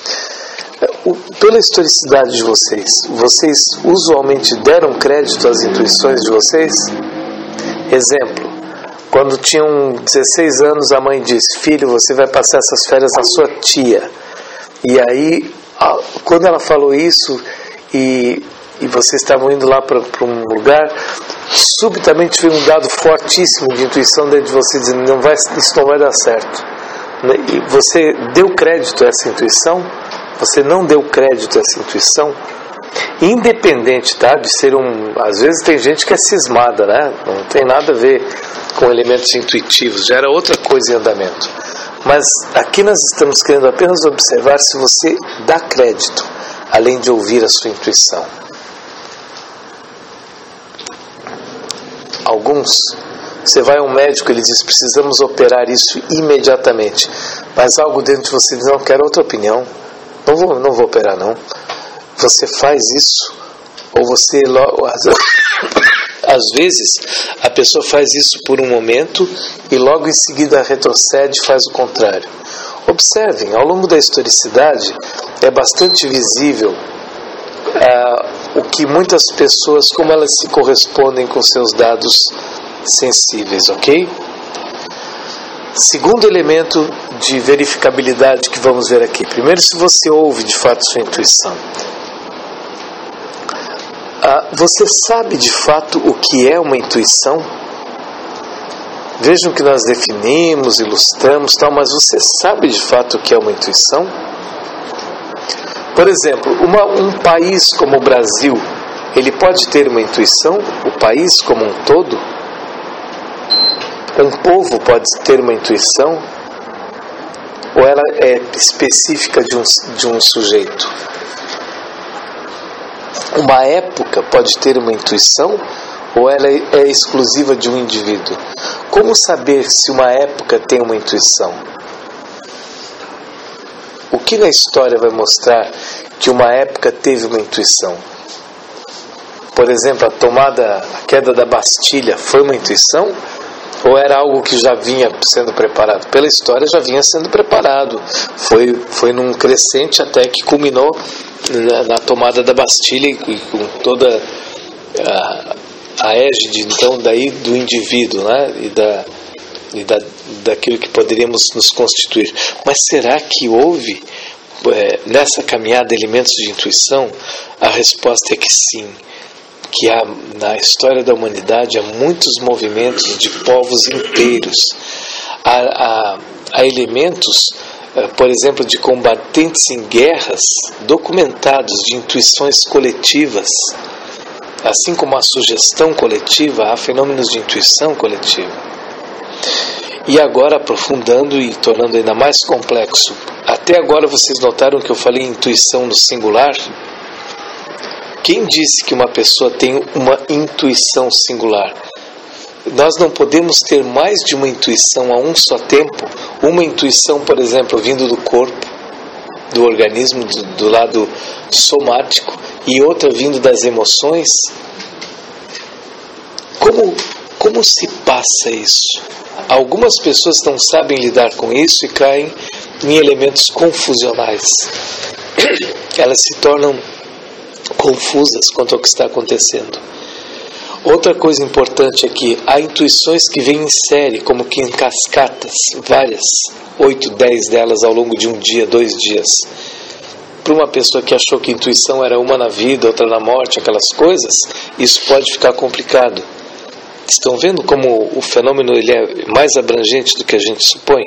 Pela historicidade de vocês, vocês usualmente deram crédito às intuições de vocês? Exemplo, quando tinham dezesseis anos, a mãe disse: filho, você vai passar essas férias na sua tia. E aí, quando ela falou isso, e, e vocês estavam indo lá para um lugar, subitamente veio um dado fortíssimo de intuição dentro de você, dizendo: não vai, isso não vai dar certo. E você deu crédito a essa intuição? Você não deu crédito a essa intuição? Independente, tá, de ser um... Às vezes tem gente que é cismada, né? Não tem nada a ver com elementos intuitivos, já era outra coisa em andamento. Mas aqui nós estamos querendo apenas observar se você dá crédito, além de ouvir a sua intuição. Alguns, você vai a um médico, ele diz: precisamos operar isso imediatamente. Mas algo dentro de você diz: não, quero outra opinião. Não vou, não vou operar, não. Você faz isso, ou você... Às vezes, a pessoa faz isso por um momento e logo em seguida retrocede e faz o contrário. Observem, ao longo da historicidade, é bastante visível uh, o que muitas pessoas, como elas se correspondem com seus dados sensíveis, ok? Segundo elemento de verificabilidade que vamos ver aqui. Primeiro, se você ouve de fato sua intuição. Ah, você sabe de fato o que é uma intuição? Vejam que nós definimos, ilustramos, tal, mas você sabe de fato o que é uma intuição? Por exemplo, uma, um país como o Brasil, ele pode ter uma intuição? O país como um todo? Um povo pode ter uma intuição? Ou ela é específica de um, de um sujeito? Uma época pode ter uma intuição? Ou ela é exclusiva de um indivíduo? Como saber se uma época tem uma intuição? O que na história vai mostrar que uma época teve uma intuição? Por exemplo, a tomada, a queda da Bastilha foi uma intuição? Ou era algo que já vinha sendo preparado? Pela história já vinha sendo preparado. Foi, foi num crescente até que culminou na, na tomada da Bastilha e com toda a, a égide, então, daí do indivíduo, né? E, da, e da, daquilo que poderíamos nos constituir. Mas será que houve, é, nessa caminhada, elementos de intuição? A resposta é que sim. Que há na história da humanidade há muitos movimentos de povos inteiros, há, há, há elementos, por exemplo, de combatentes em guerras documentados, de intuições coletivas, assim como a sugestão coletiva, há fenômenos de intuição coletiva. E agora, aprofundando e tornando ainda mais complexo, até agora vocês notaram que eu falei intuição no singular? Quem disse que uma pessoa tem uma intuição singular? Nós não podemos ter mais de uma intuição a um só tempo. Uma intuição, por exemplo, vindo do corpo, do organismo, do, do lado somático, e outra vindo das emoções. Como, como se passa isso? Algumas pessoas não sabem lidar com isso e caem em elementos confusionais. Elas se tornam confusas quanto ao que está acontecendo. Outra coisa importante é que há intuições que vêm em série, como que em cascatas, várias, oito, dez delas ao longo de um dia, dois dias. Para uma pessoa que achou que intuição era uma na vida, outra na morte, aquelas coisas, isso pode ficar complicado. Estão vendo como o fenômeno ele é mais abrangente do que a gente supõe?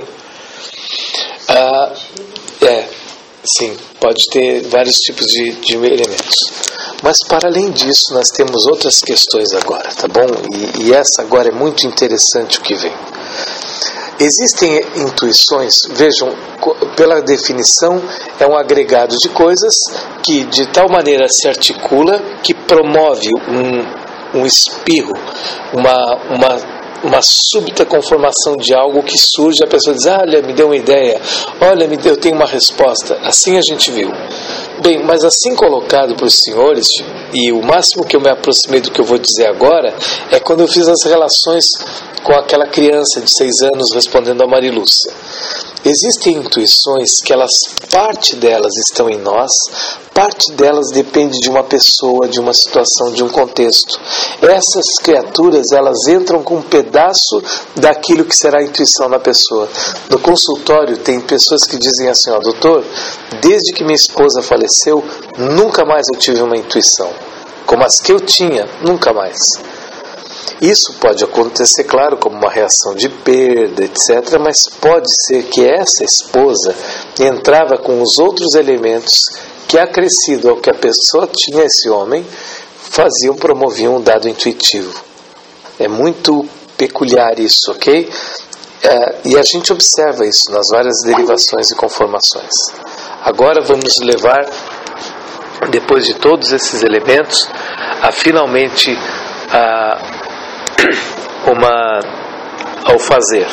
Ah, é, sim, pode ter vários tipos de, de elementos. Mas para além disso, nós temos outras questões agora, tá bom? E, e essa agora é muito interessante o que vem. Existem intuições, vejam, pela definição, é um agregado de coisas que de tal maneira se articula que promove um, um espirro, uma, uma, uma súbita conformação de algo que surge, a pessoa diz, ah, olha, me deu uma ideia, olha, me deu, eu tenho uma resposta. Assim a gente viu. Bem, mas assim colocado para os senhores, e o máximo que eu me aproximei do que eu vou dizer agora, é quando eu fiz as relações com aquela criança de seis anos respondendo a Marilúcia. Existem intuições que elas, parte delas estão em nós, parte delas depende de uma pessoa, de uma situação, de um contexto. Essas criaturas, elas entram com um pedaço daquilo que será a intuição da pessoa. No consultório tem pessoas que dizem assim, ó, doutor, desde que minha esposa faleceu, nunca mais eu tive uma intuição. Como as que eu tinha, nunca mais. Isso pode acontecer, claro, como uma reação de perda, etcétera, mas pode ser que essa esposa entrava com os outros elementos que, acrescido ao que a pessoa tinha, esse homem, faziam, promoviam um dado intuitivo. É muito peculiar isso, ok? É, e a gente observa isso nas várias derivações e conformações. Agora vamos levar, depois de todos esses elementos, a finalmente a uma ao fazer.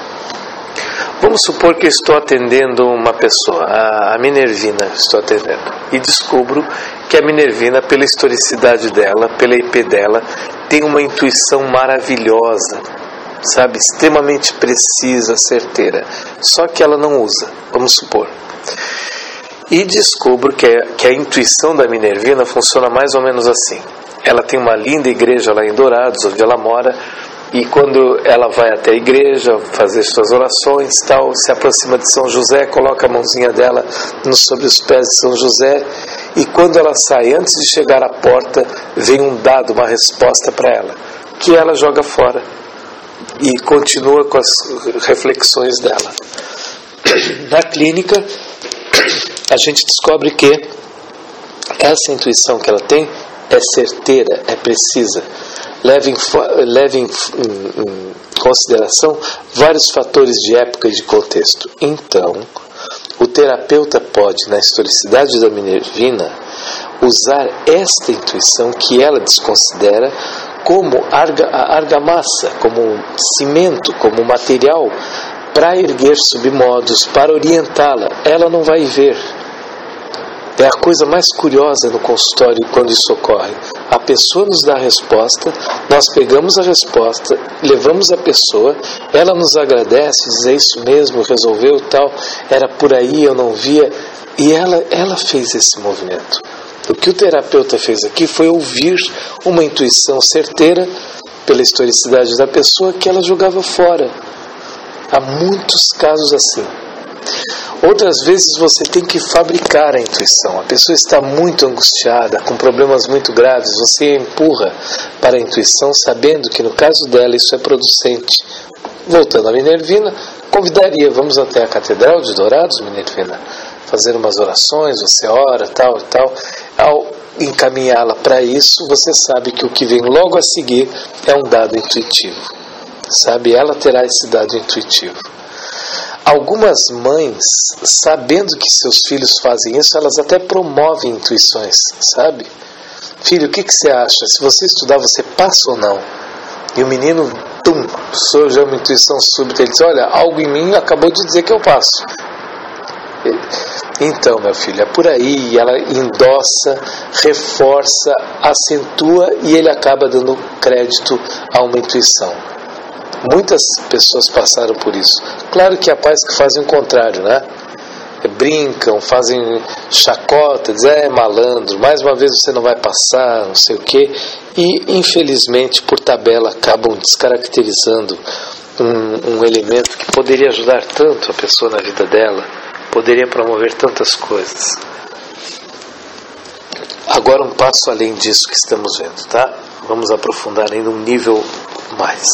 Vamos supor que estou atendendo uma pessoa, a Minervina, estou atendendo, e descubro que a Minervina, pela historicidade dela, pela I P dela, tem uma intuição maravilhosa, sabe, extremamente precisa, certeira, só que ela não usa, vamos supor. E descubro que a, que a intuição da Minervina funciona mais ou menos assim. Ela tem uma linda igreja lá em Dourados, onde ela mora, e quando ela vai até a igreja fazer suas orações, tal, se aproxima de São José, coloca a mãozinha dela sobre os pés de São José, e quando ela sai, antes de chegar à porta, vem um dado, uma resposta para ela, que ela joga fora e continua com as reflexões dela. Na clínica, a gente descobre que essa intuição que ela tem é certeira, é precisa. Leva em, leva em, em, em consideração vários fatores de época e de contexto. Então, o terapeuta pode, na historicidade da Minervina, usar esta intuição que ela desconsidera como arga, argamassa, como cimento, como material, para erguer submodos, para orientá-la. Ela não vai ver. É a coisa mais curiosa no consultório quando isso ocorre. A pessoa nos dá a resposta, nós pegamos a resposta levamos a pessoa, ela nos agradece, diz, é isso mesmo, resolveu tal, era por aí, eu não via, e ela, ela fez esse movimento. O que o terapeuta fez aqui foi ouvir uma intuição certeira pela historicidade da pessoa que ela jogava fora. Há muitos casos assim. Outras vezes você tem que fabricar a intuição. A pessoa está muito angustiada, com problemas muito graves, você a empurra para a intuição, sabendo que no caso dela isso é producente. Voltando à Minervina, convidaria, vamos até a Catedral de Dourados, Minervina, fazer umas orações, você ora, tal e tal. Ao encaminhá-la para isso, você sabe que o que vem logo a seguir é um dado intuitivo. Sabe, ela terá esse dado intuitivo. Algumas mães, sabendo que seus filhos fazem isso, elas até promovem intuições, sabe? Filho, o que, que você acha? Se você estudar, você passa ou não? E o menino, tum, surge uma intuição súbita. Ele diz, olha, algo em mim acabou de dizer que eu passo. Então, meu filho, é por aí. E ela endossa, reforça, acentua e ele acaba dando crédito a uma intuição. Muitas pessoas passaram por isso. Claro que há pais que fazem o contrário, né? Brincam, fazem chacota, dizem, é malandro, mais uma vez você não vai passar, não sei o quê. E, infelizmente, por tabela, acabam descaracterizando um, um elemento que poderia ajudar tanto a pessoa na vida dela, poderia promover tantas coisas. Agora um passo além disso que estamos vendo, tá? Vamos aprofundar ainda um nível mais.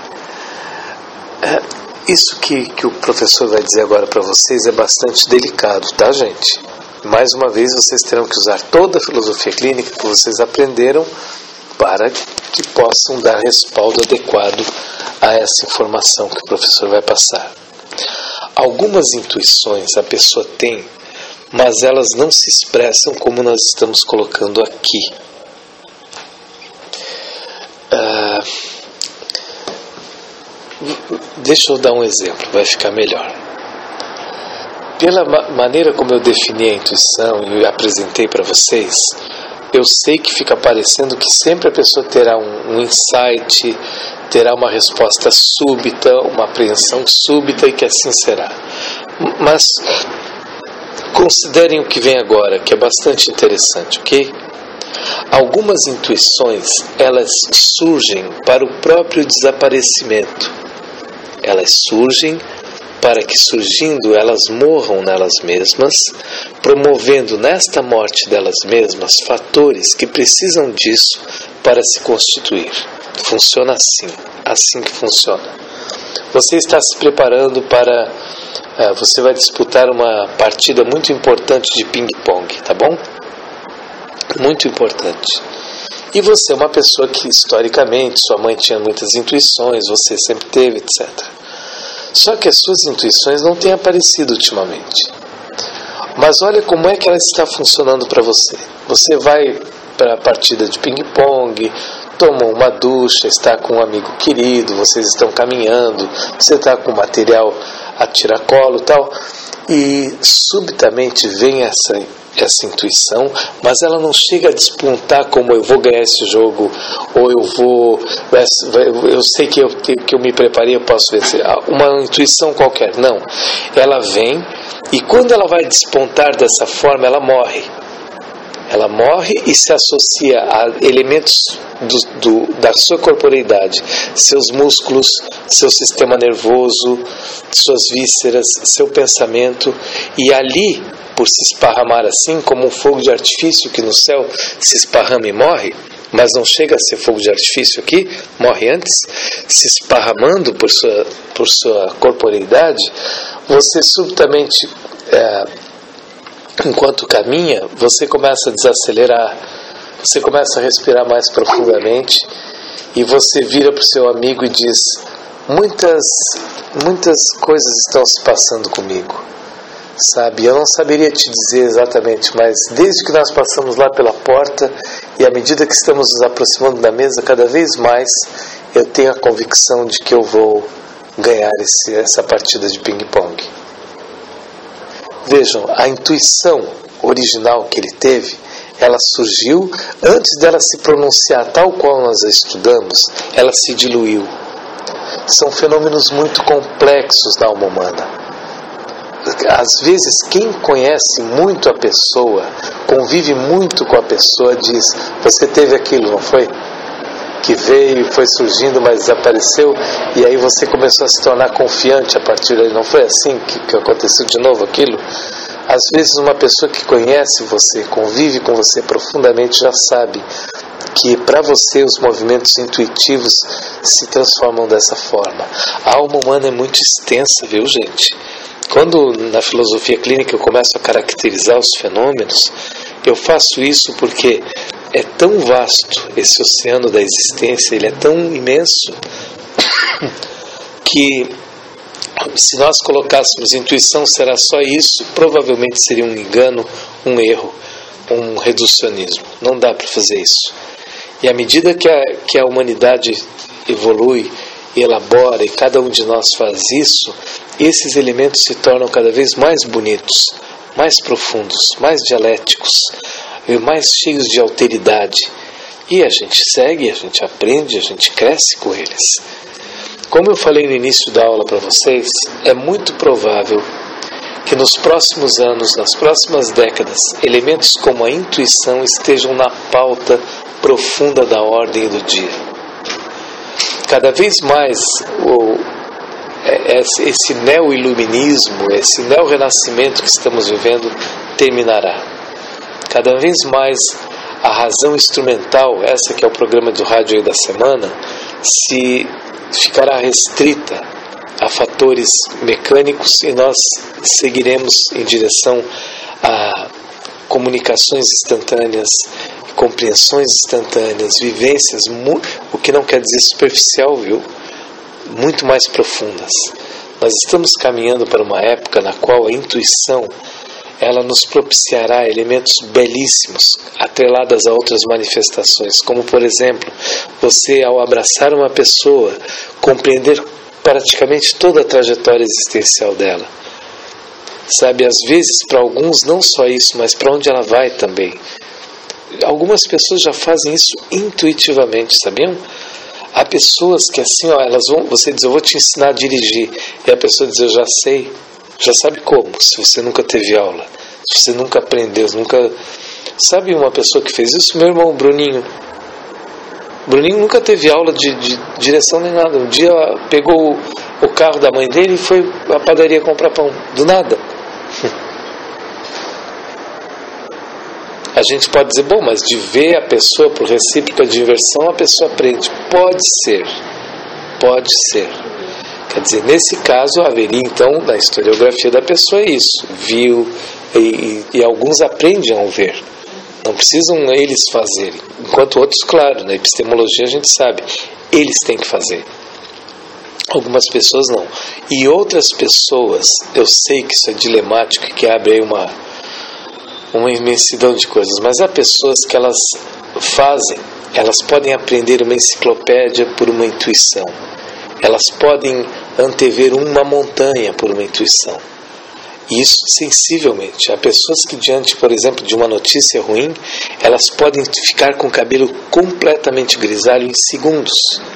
É, isso que, que o professor vai dizer agora para vocês é bastante delicado, tá, gente? Mais uma vez, vocês terão que usar toda a filosofia clínica que vocês aprenderam para que possam dar respaldo adequado a essa informação que o professor vai passar. Algumas intuições a pessoa tem, mas elas não se expressam como nós estamos colocando aqui. Ah... Deixa eu dar um exemplo, vai ficar melhor. Pela ma- maneira como eu defini a intuição e apresentei para vocês, eu sei que fica parecendo que sempre a pessoa terá um, um insight, terá uma resposta súbita, uma apreensão súbita e que assim será. Mas considerem o que vem agora, que é bastante interessante, ok? Algumas intuições, elas surgem para o próprio desaparecimento. Elas surgem para que, surgindo, elas morram nelas mesmas, promovendo nesta morte delas mesmas fatores que precisam disso para se constituir. Funciona assim, assim que funciona. Você está se preparando para... Uh, você vai disputar uma partida muito importante de ping-pong, tá bom? Muito importante. E você é uma pessoa que, historicamente, sua mãe tinha muitas intuições, você sempre teve, etcétera. Só que as suas intuições não têm aparecido ultimamente. Mas olha como é que ela está funcionando para você. Você vai para a partida de ping-pong, toma uma ducha, está com um amigo querido, vocês estão caminhando, você está com material a tiracolo e tal, e subitamente vem essa... essa intuição, mas ela não chega a despontar como eu vou ganhar esse jogo, ou eu vou, eu sei que eu, que eu me preparei, eu posso vencer, uma intuição qualquer, não, ela vem, e quando ela vai despontar dessa forma, ela morre, ela morre e se associa a elementos do, do, da sua corporeidade, seus músculos, seu sistema nervoso, suas vísceras, seu pensamento, e ali, por se esparramar assim, como um fogo de artifício que no céu se esparrama e morre, mas não chega a ser fogo de artifício aqui, morre antes, se esparramando por sua, por sua corporeidade, você subitamente, é, enquanto caminha, você começa a desacelerar, você começa a respirar mais profundamente, e você vira para o seu amigo e diz, muitas, muitas coisas estão se passando comigo. Sabe, eu não saberia te dizer exatamente, mas desde que nós passamos lá pela porta e à medida que estamos nos aproximando da mesa cada vez mais, eu tenho a convicção de que eu vou ganhar esse, essa partida de ping-pong. Vejam, a intuição original que ele teve, ela surgiu antes dela se pronunciar tal qual nós a estudamos, ela se diluiu. são fenômenos muito complexos da alma humana. Às vezes, quem conhece muito a pessoa, convive muito com a pessoa, diz: você teve aquilo, não foi? Que veio, foi surgindo, mas desapareceu, e aí você começou a se tornar confiante a partir daí. Não foi assim que, que aconteceu de novo aquilo? Às vezes, uma pessoa que conhece você, convive com você profundamente, já sabe que para você os movimentos intuitivos se transformam dessa forma. A alma humana é muito extensa, viu, gente? Quando na filosofia clínica eu começo a caracterizar os fenômenos, eu faço isso porque é tão vasto esse oceano da existência, ele é tão imenso, que se nós colocássemos intuição será só isso, provavelmente seria um engano, um erro, um reducionismo. Não dá para fazer isso. E à medida que a, que a humanidade evolui, elabora, e cada um de nós faz isso, esses elementos se tornam cada vez mais bonitos, mais profundos, mais dialéticos, mais cheios de alteridade. E a gente segue, a gente aprende, a gente cresce com eles. Como eu falei no início da aula para vocês, é muito provável que nos próximos anos, nas próximas décadas, elementos como a intuição estejam na pauta profunda da ordem e do dia. Cada vez mais o, esse neo-iluminismo, esse neo-renascimento que estamos vivendo terminará. Cada vez mais a razão instrumental, essa que é o programa do rádio aí da semana, se ficará restrita a fatores mecânicos e nós seguiremos em direção a comunicações instantâneas, compreensões instantâneas, vivências, o que não quer dizer superficial, viu? Muito mais profundas. Nós estamos caminhando para uma época na qual a intuição ela nos propiciará elementos belíssimos, atreladas a outras manifestações, como por exemplo, você ao abraçar uma pessoa, compreender praticamente toda a trajetória existencial dela. Sabe, às vezes para alguns não só isso, mas para onde ela vai também. Algumas pessoas já fazem isso intuitivamente, sabiam? Há pessoas que assim, ó, elas vão, você diz, eu vou te ensinar a dirigir, e a pessoa diz, eu já sei. Já sabe como, se você nunca teve aula, se você nunca aprendeu, nunca... Sabe uma pessoa que fez isso? Meu irmão, Bruninho. Bruninho nunca teve aula de, de direção nem nada. Um dia pegou o, o carro da mãe dele e foi à padaria comprar pão. Do nada. A gente pode dizer, bom, mas de ver a pessoa por recíproca de inversão, a pessoa aprende. Pode ser. Pode ser. Quer dizer, nesse caso haveria então na historiografia da pessoa isso, viu, e, e, e alguns aprendem ao ver, não precisam eles fazerem, enquanto outros, claro, na epistemologia a gente sabe, eles têm que fazer. Algumas pessoas não. E outras pessoas, eu sei que isso é dilemático e que abre aí uma, uma imensidão de coisas, mas há pessoas que elas fazem, elas podem aprender uma enciclopédia por uma intuição. Elas podem antever uma montanha por uma intuição. E isso sensivelmente. Há pessoas que diante, por exemplo, de uma notícia ruim, elas podem ficar com o cabelo completamente grisalho em segundos.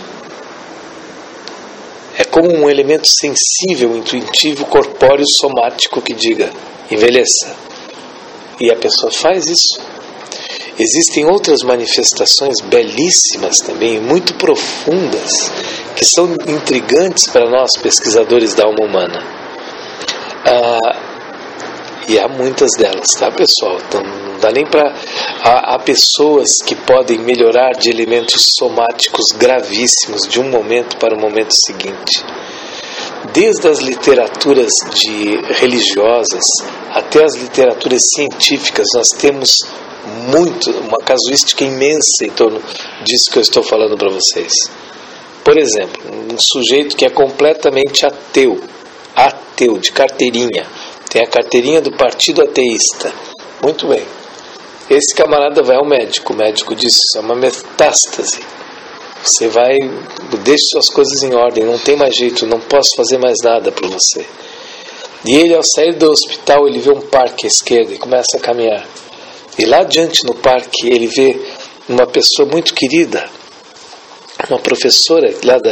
É como um elemento sensível, intuitivo, corpóreo, somático que diga, envelheça. E a pessoa faz isso. Existem outras manifestações belíssimas também, muito profundas, que são intrigantes para nós, pesquisadores da alma humana. Ah, e há muitas delas, tá, pessoal? Então, não dá nem para... Há, há pessoas que podem melhorar de elementos somáticos gravíssimos de um momento para o momento seguinte. Desde as literaturas de religiosas até as literaturas científicas, nós temos muito, uma casuística imensa em torno disso que eu estou falando para vocês. Por exemplo, um sujeito que é completamente ateu, ateu, de carteirinha, tem a carteirinha do partido ateísta. Muito bem. Esse camarada vai ao médico, o médico diz, isso é uma metástase. Você vai, deixe suas coisas em ordem, não tem mais jeito, não posso fazer mais nada por você. E ele, ao sair do hospital, ele vê um parque à esquerda e começa a caminhar. E lá adiante no parque ele vê uma pessoa muito querida, uma professora lá da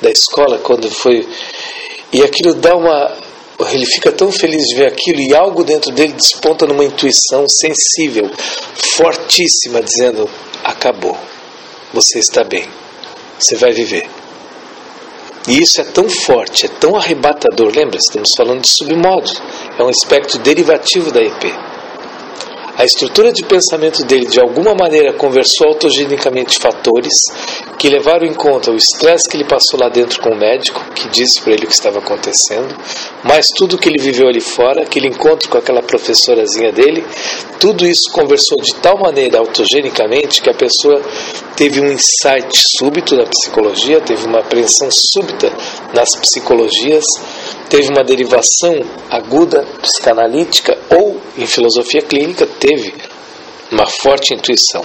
da escola, quando foi... E aquilo dá uma... Ele fica tão feliz de ver aquilo e algo dentro dele desponta numa intuição sensível, fortíssima, dizendo: acabou, você está bem, você vai viver. E isso é tão forte, é tão arrebatador. Lembra, estamos falando de submodo, é um aspecto derivativo da E P. A estrutura de pensamento dele, de alguma maneira, conversou autogenicamente fatores que levaram em conta o estresse que ele passou lá dentro com o médico, que disse para ele o que estava acontecendo, mas tudo que ele viveu ali fora, aquele encontro com aquela professorazinha dele, tudo isso conversou de tal maneira autogenicamente que a pessoa teve um insight súbito na psicologia, teve uma apreensão súbita nas psicologias, teve uma derivação aguda psicanalítica ou, em filosofia clínica, teve uma forte intuição.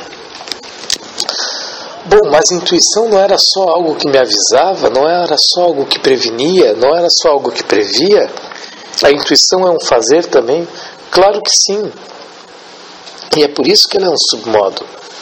Bom, mas intuição não era só algo que me avisava, não era só algo que prevenia, não era só algo que previa. A intuição é um fazer também? Claro que sim. E é por isso que ela é um submodo.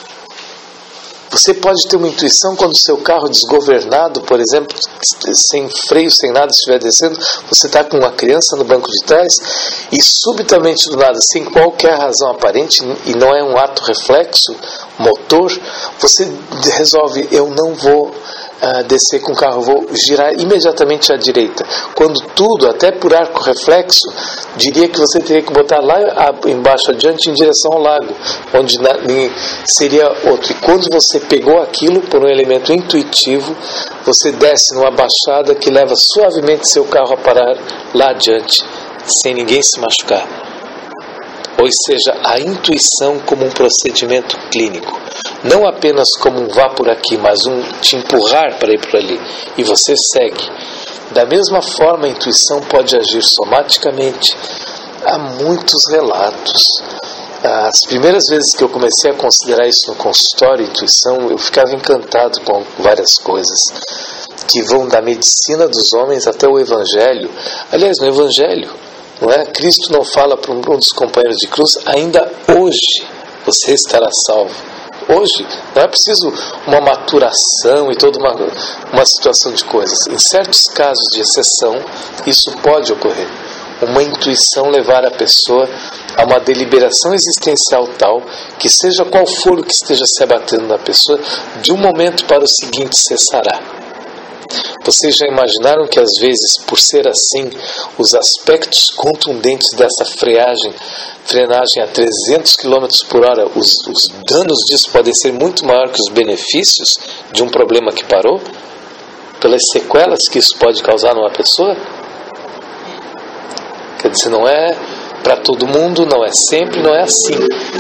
Você pode ter uma intuição quando o seu carro desgovernado, por exemplo, sem freio, sem nada, estiver descendo, você está com uma criança no banco de trás e subitamente do nada, sem qualquer razão aparente, e não é um ato reflexo, motor, você resolve: eu não vou uh, descer com o carro, vou girar imediatamente à direita. Quando tudo, até por arco reflexo, diria que você teria que botar lá embaixo adiante em direção ao lago, onde na, seria outro. E quando você pegou aquilo por um elemento intuitivo, você desce numa baixada que leva suavemente seu carro a parar lá adiante, sem ninguém se machucar. Ou seja, a intuição como um procedimento clínico, não apenas como um vá por aqui, mas um te empurrar para ir por ali, e você segue. Da mesma forma, a intuição pode agir somaticamente. Há muitos relatos. As primeiras vezes que eu comecei a considerar isso no consultório, intuição, eu ficava encantado com várias coisas que vão da medicina dos homens até o Evangelho. Aliás, no Evangelho, não é? Cristo não fala para um dos companheiros de cruz: ainda hoje você estará salvo. Hoje, não é preciso uma maturação e toda uma, uma situação de coisas. Em certos casos de exceção, isso pode ocorrer. Uma intuição levar a pessoa a uma deliberação existencial tal que, seja qual for o que esteja se abatendo na pessoa, de um momento para o seguinte cessará. Vocês já imaginaram que às vezes, por ser assim, os aspectos contundentes dessa freagem, frenagem a trezentos quilômetros por hora, os, os danos disso podem ser muito maiores que os benefícios de um problema que parou? Pelas sequelas que isso pode causar numa pessoa? Quer dizer, não é para todo mundo, não é sempre, não é assim.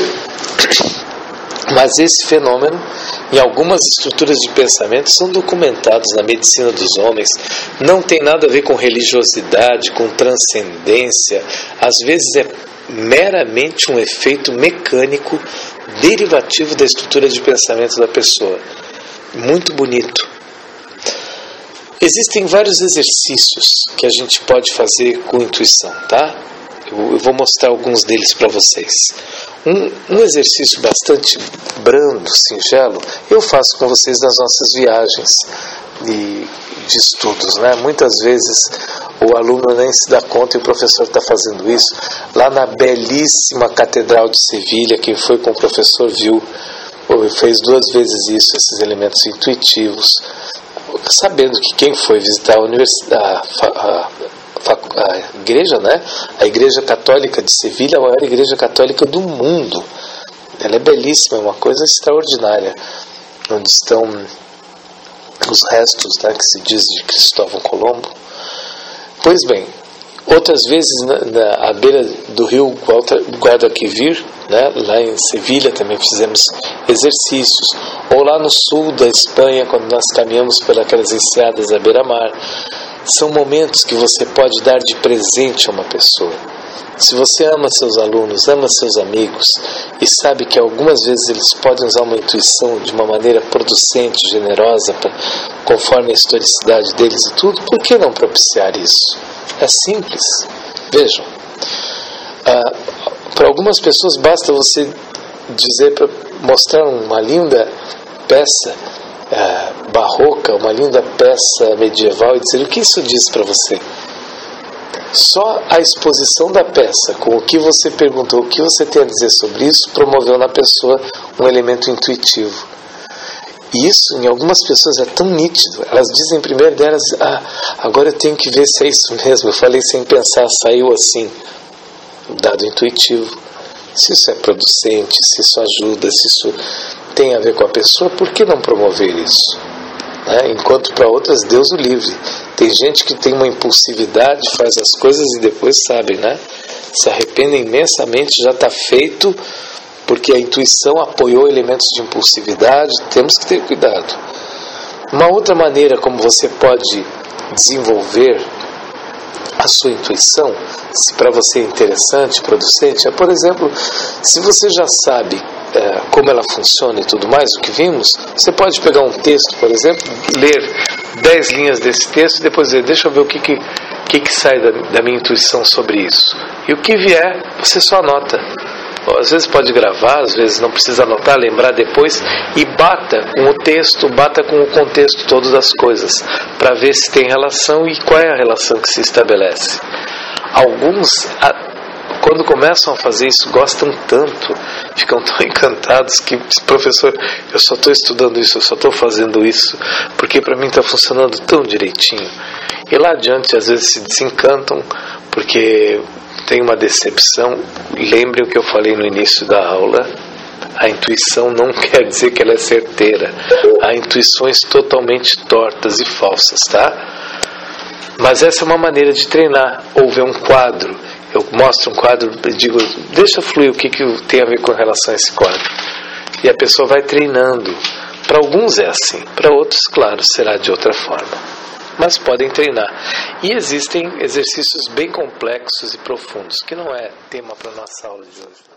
Mas esse fenômeno, em algumas estruturas de pensamento, são documentados na medicina dos homens. Não tem nada a ver com religiosidade, com transcendência. Às vezes é meramente um efeito mecânico derivativo da estrutura de pensamento da pessoa. Muito bonito. Existem vários exercícios que a gente pode fazer com intuição, tá? Eu vou mostrar alguns deles para vocês. Um, um exercício bastante brando, singelo, eu faço com vocês nas nossas viagens de, de estudos, né? Muitas vezes o aluno nem se dá conta e o professor está fazendo isso. Lá na belíssima Catedral de Sevilha, quem foi com o professor viu, fez duas vezes isso, esses elementos intuitivos, sabendo que quem foi visitar a universidade, a, a, a igreja, né? A Igreja Católica de Sevilha é a maior igreja católica do mundo. Ela é belíssima, é uma coisa extraordinária, onde estão os restos, né, que se diz de Cristóvão Colombo. Pois bem, outras vezes na, na à beira do rio Guadalquivir, né, lá em Sevilha também fizemos exercícios, ou lá no sul da Espanha, quando nós caminhamos pelas enseadas à beira-mar. São momentos que você pode dar de presente a uma pessoa. Se você ama seus alunos, ama seus amigos e sabe que algumas vezes eles podem usar uma intuição de uma maneira producente, generosa, pra, conforme a historicidade deles e tudo, por que não propiciar isso? É simples. Vejam, ah, para algumas pessoas basta você dizer, para mostrar uma linda peça, ah, barroca, uma linda peça medieval, e dizer o que isso diz para você. Só a exposição da peça, com o que você perguntou, o que você tem a dizer sobre isso, promoveu na pessoa um elemento intuitivo. E isso, em algumas pessoas, é tão nítido. Elas dizem primeiro delas, ah, agora eu tenho que ver se é isso mesmo. Eu falei sem pensar, saiu assim. Dado intuitivo. Se isso é producente, se isso ajuda, se isso tem a ver com a pessoa, por que não promover isso? Né? Enquanto para outras, Deus o livre. Tem gente que tem uma impulsividade, faz as coisas e depois sabe, né? Se arrepende imensamente, já está feito, porque a intuição apoiou elementos de impulsividade. Temos que ter cuidado. Uma outra maneira como você pode desenvolver a sua intuição, se para você é interessante, producente, é, por exemplo, se você já sabe é, como ela funciona e tudo mais, o que vimos, você pode pegar um texto, por exemplo, ler dez linhas desse texto e depois dizer, deixa eu ver o que, que, que, que sai da, da minha intuição sobre isso. E o que vier, você só anota. Às vezes pode gravar, às vezes não precisa anotar, lembrar depois, e bata com o texto, bata com o contexto todo das coisas, para ver se tem relação e qual é a relação que se estabelece. Alguns, quando começam a fazer isso, gostam tanto, ficam tão encantados que, professor, eu só estou estudando isso, eu só estou fazendo isso, porque para mim está funcionando tão direitinho. E lá adiante, às vezes se desencantam, porque tem uma decepção. Lembre o que eu falei no início da aula, a intuição não quer dizer que ela é certeira. Há intuições totalmente tortas e falsas, tá? Mas essa é uma maneira de treinar. Ou ver um quadro, eu mostro um quadro e digo, deixa fluir o que, que tem a ver com relação a esse quadro. E a pessoa vai treinando. Para alguns é assim, para outros, claro, será de outra forma. Mas podem treinar. E existem exercícios bem complexos e profundos, que não é tema para a nossa aula de hoje.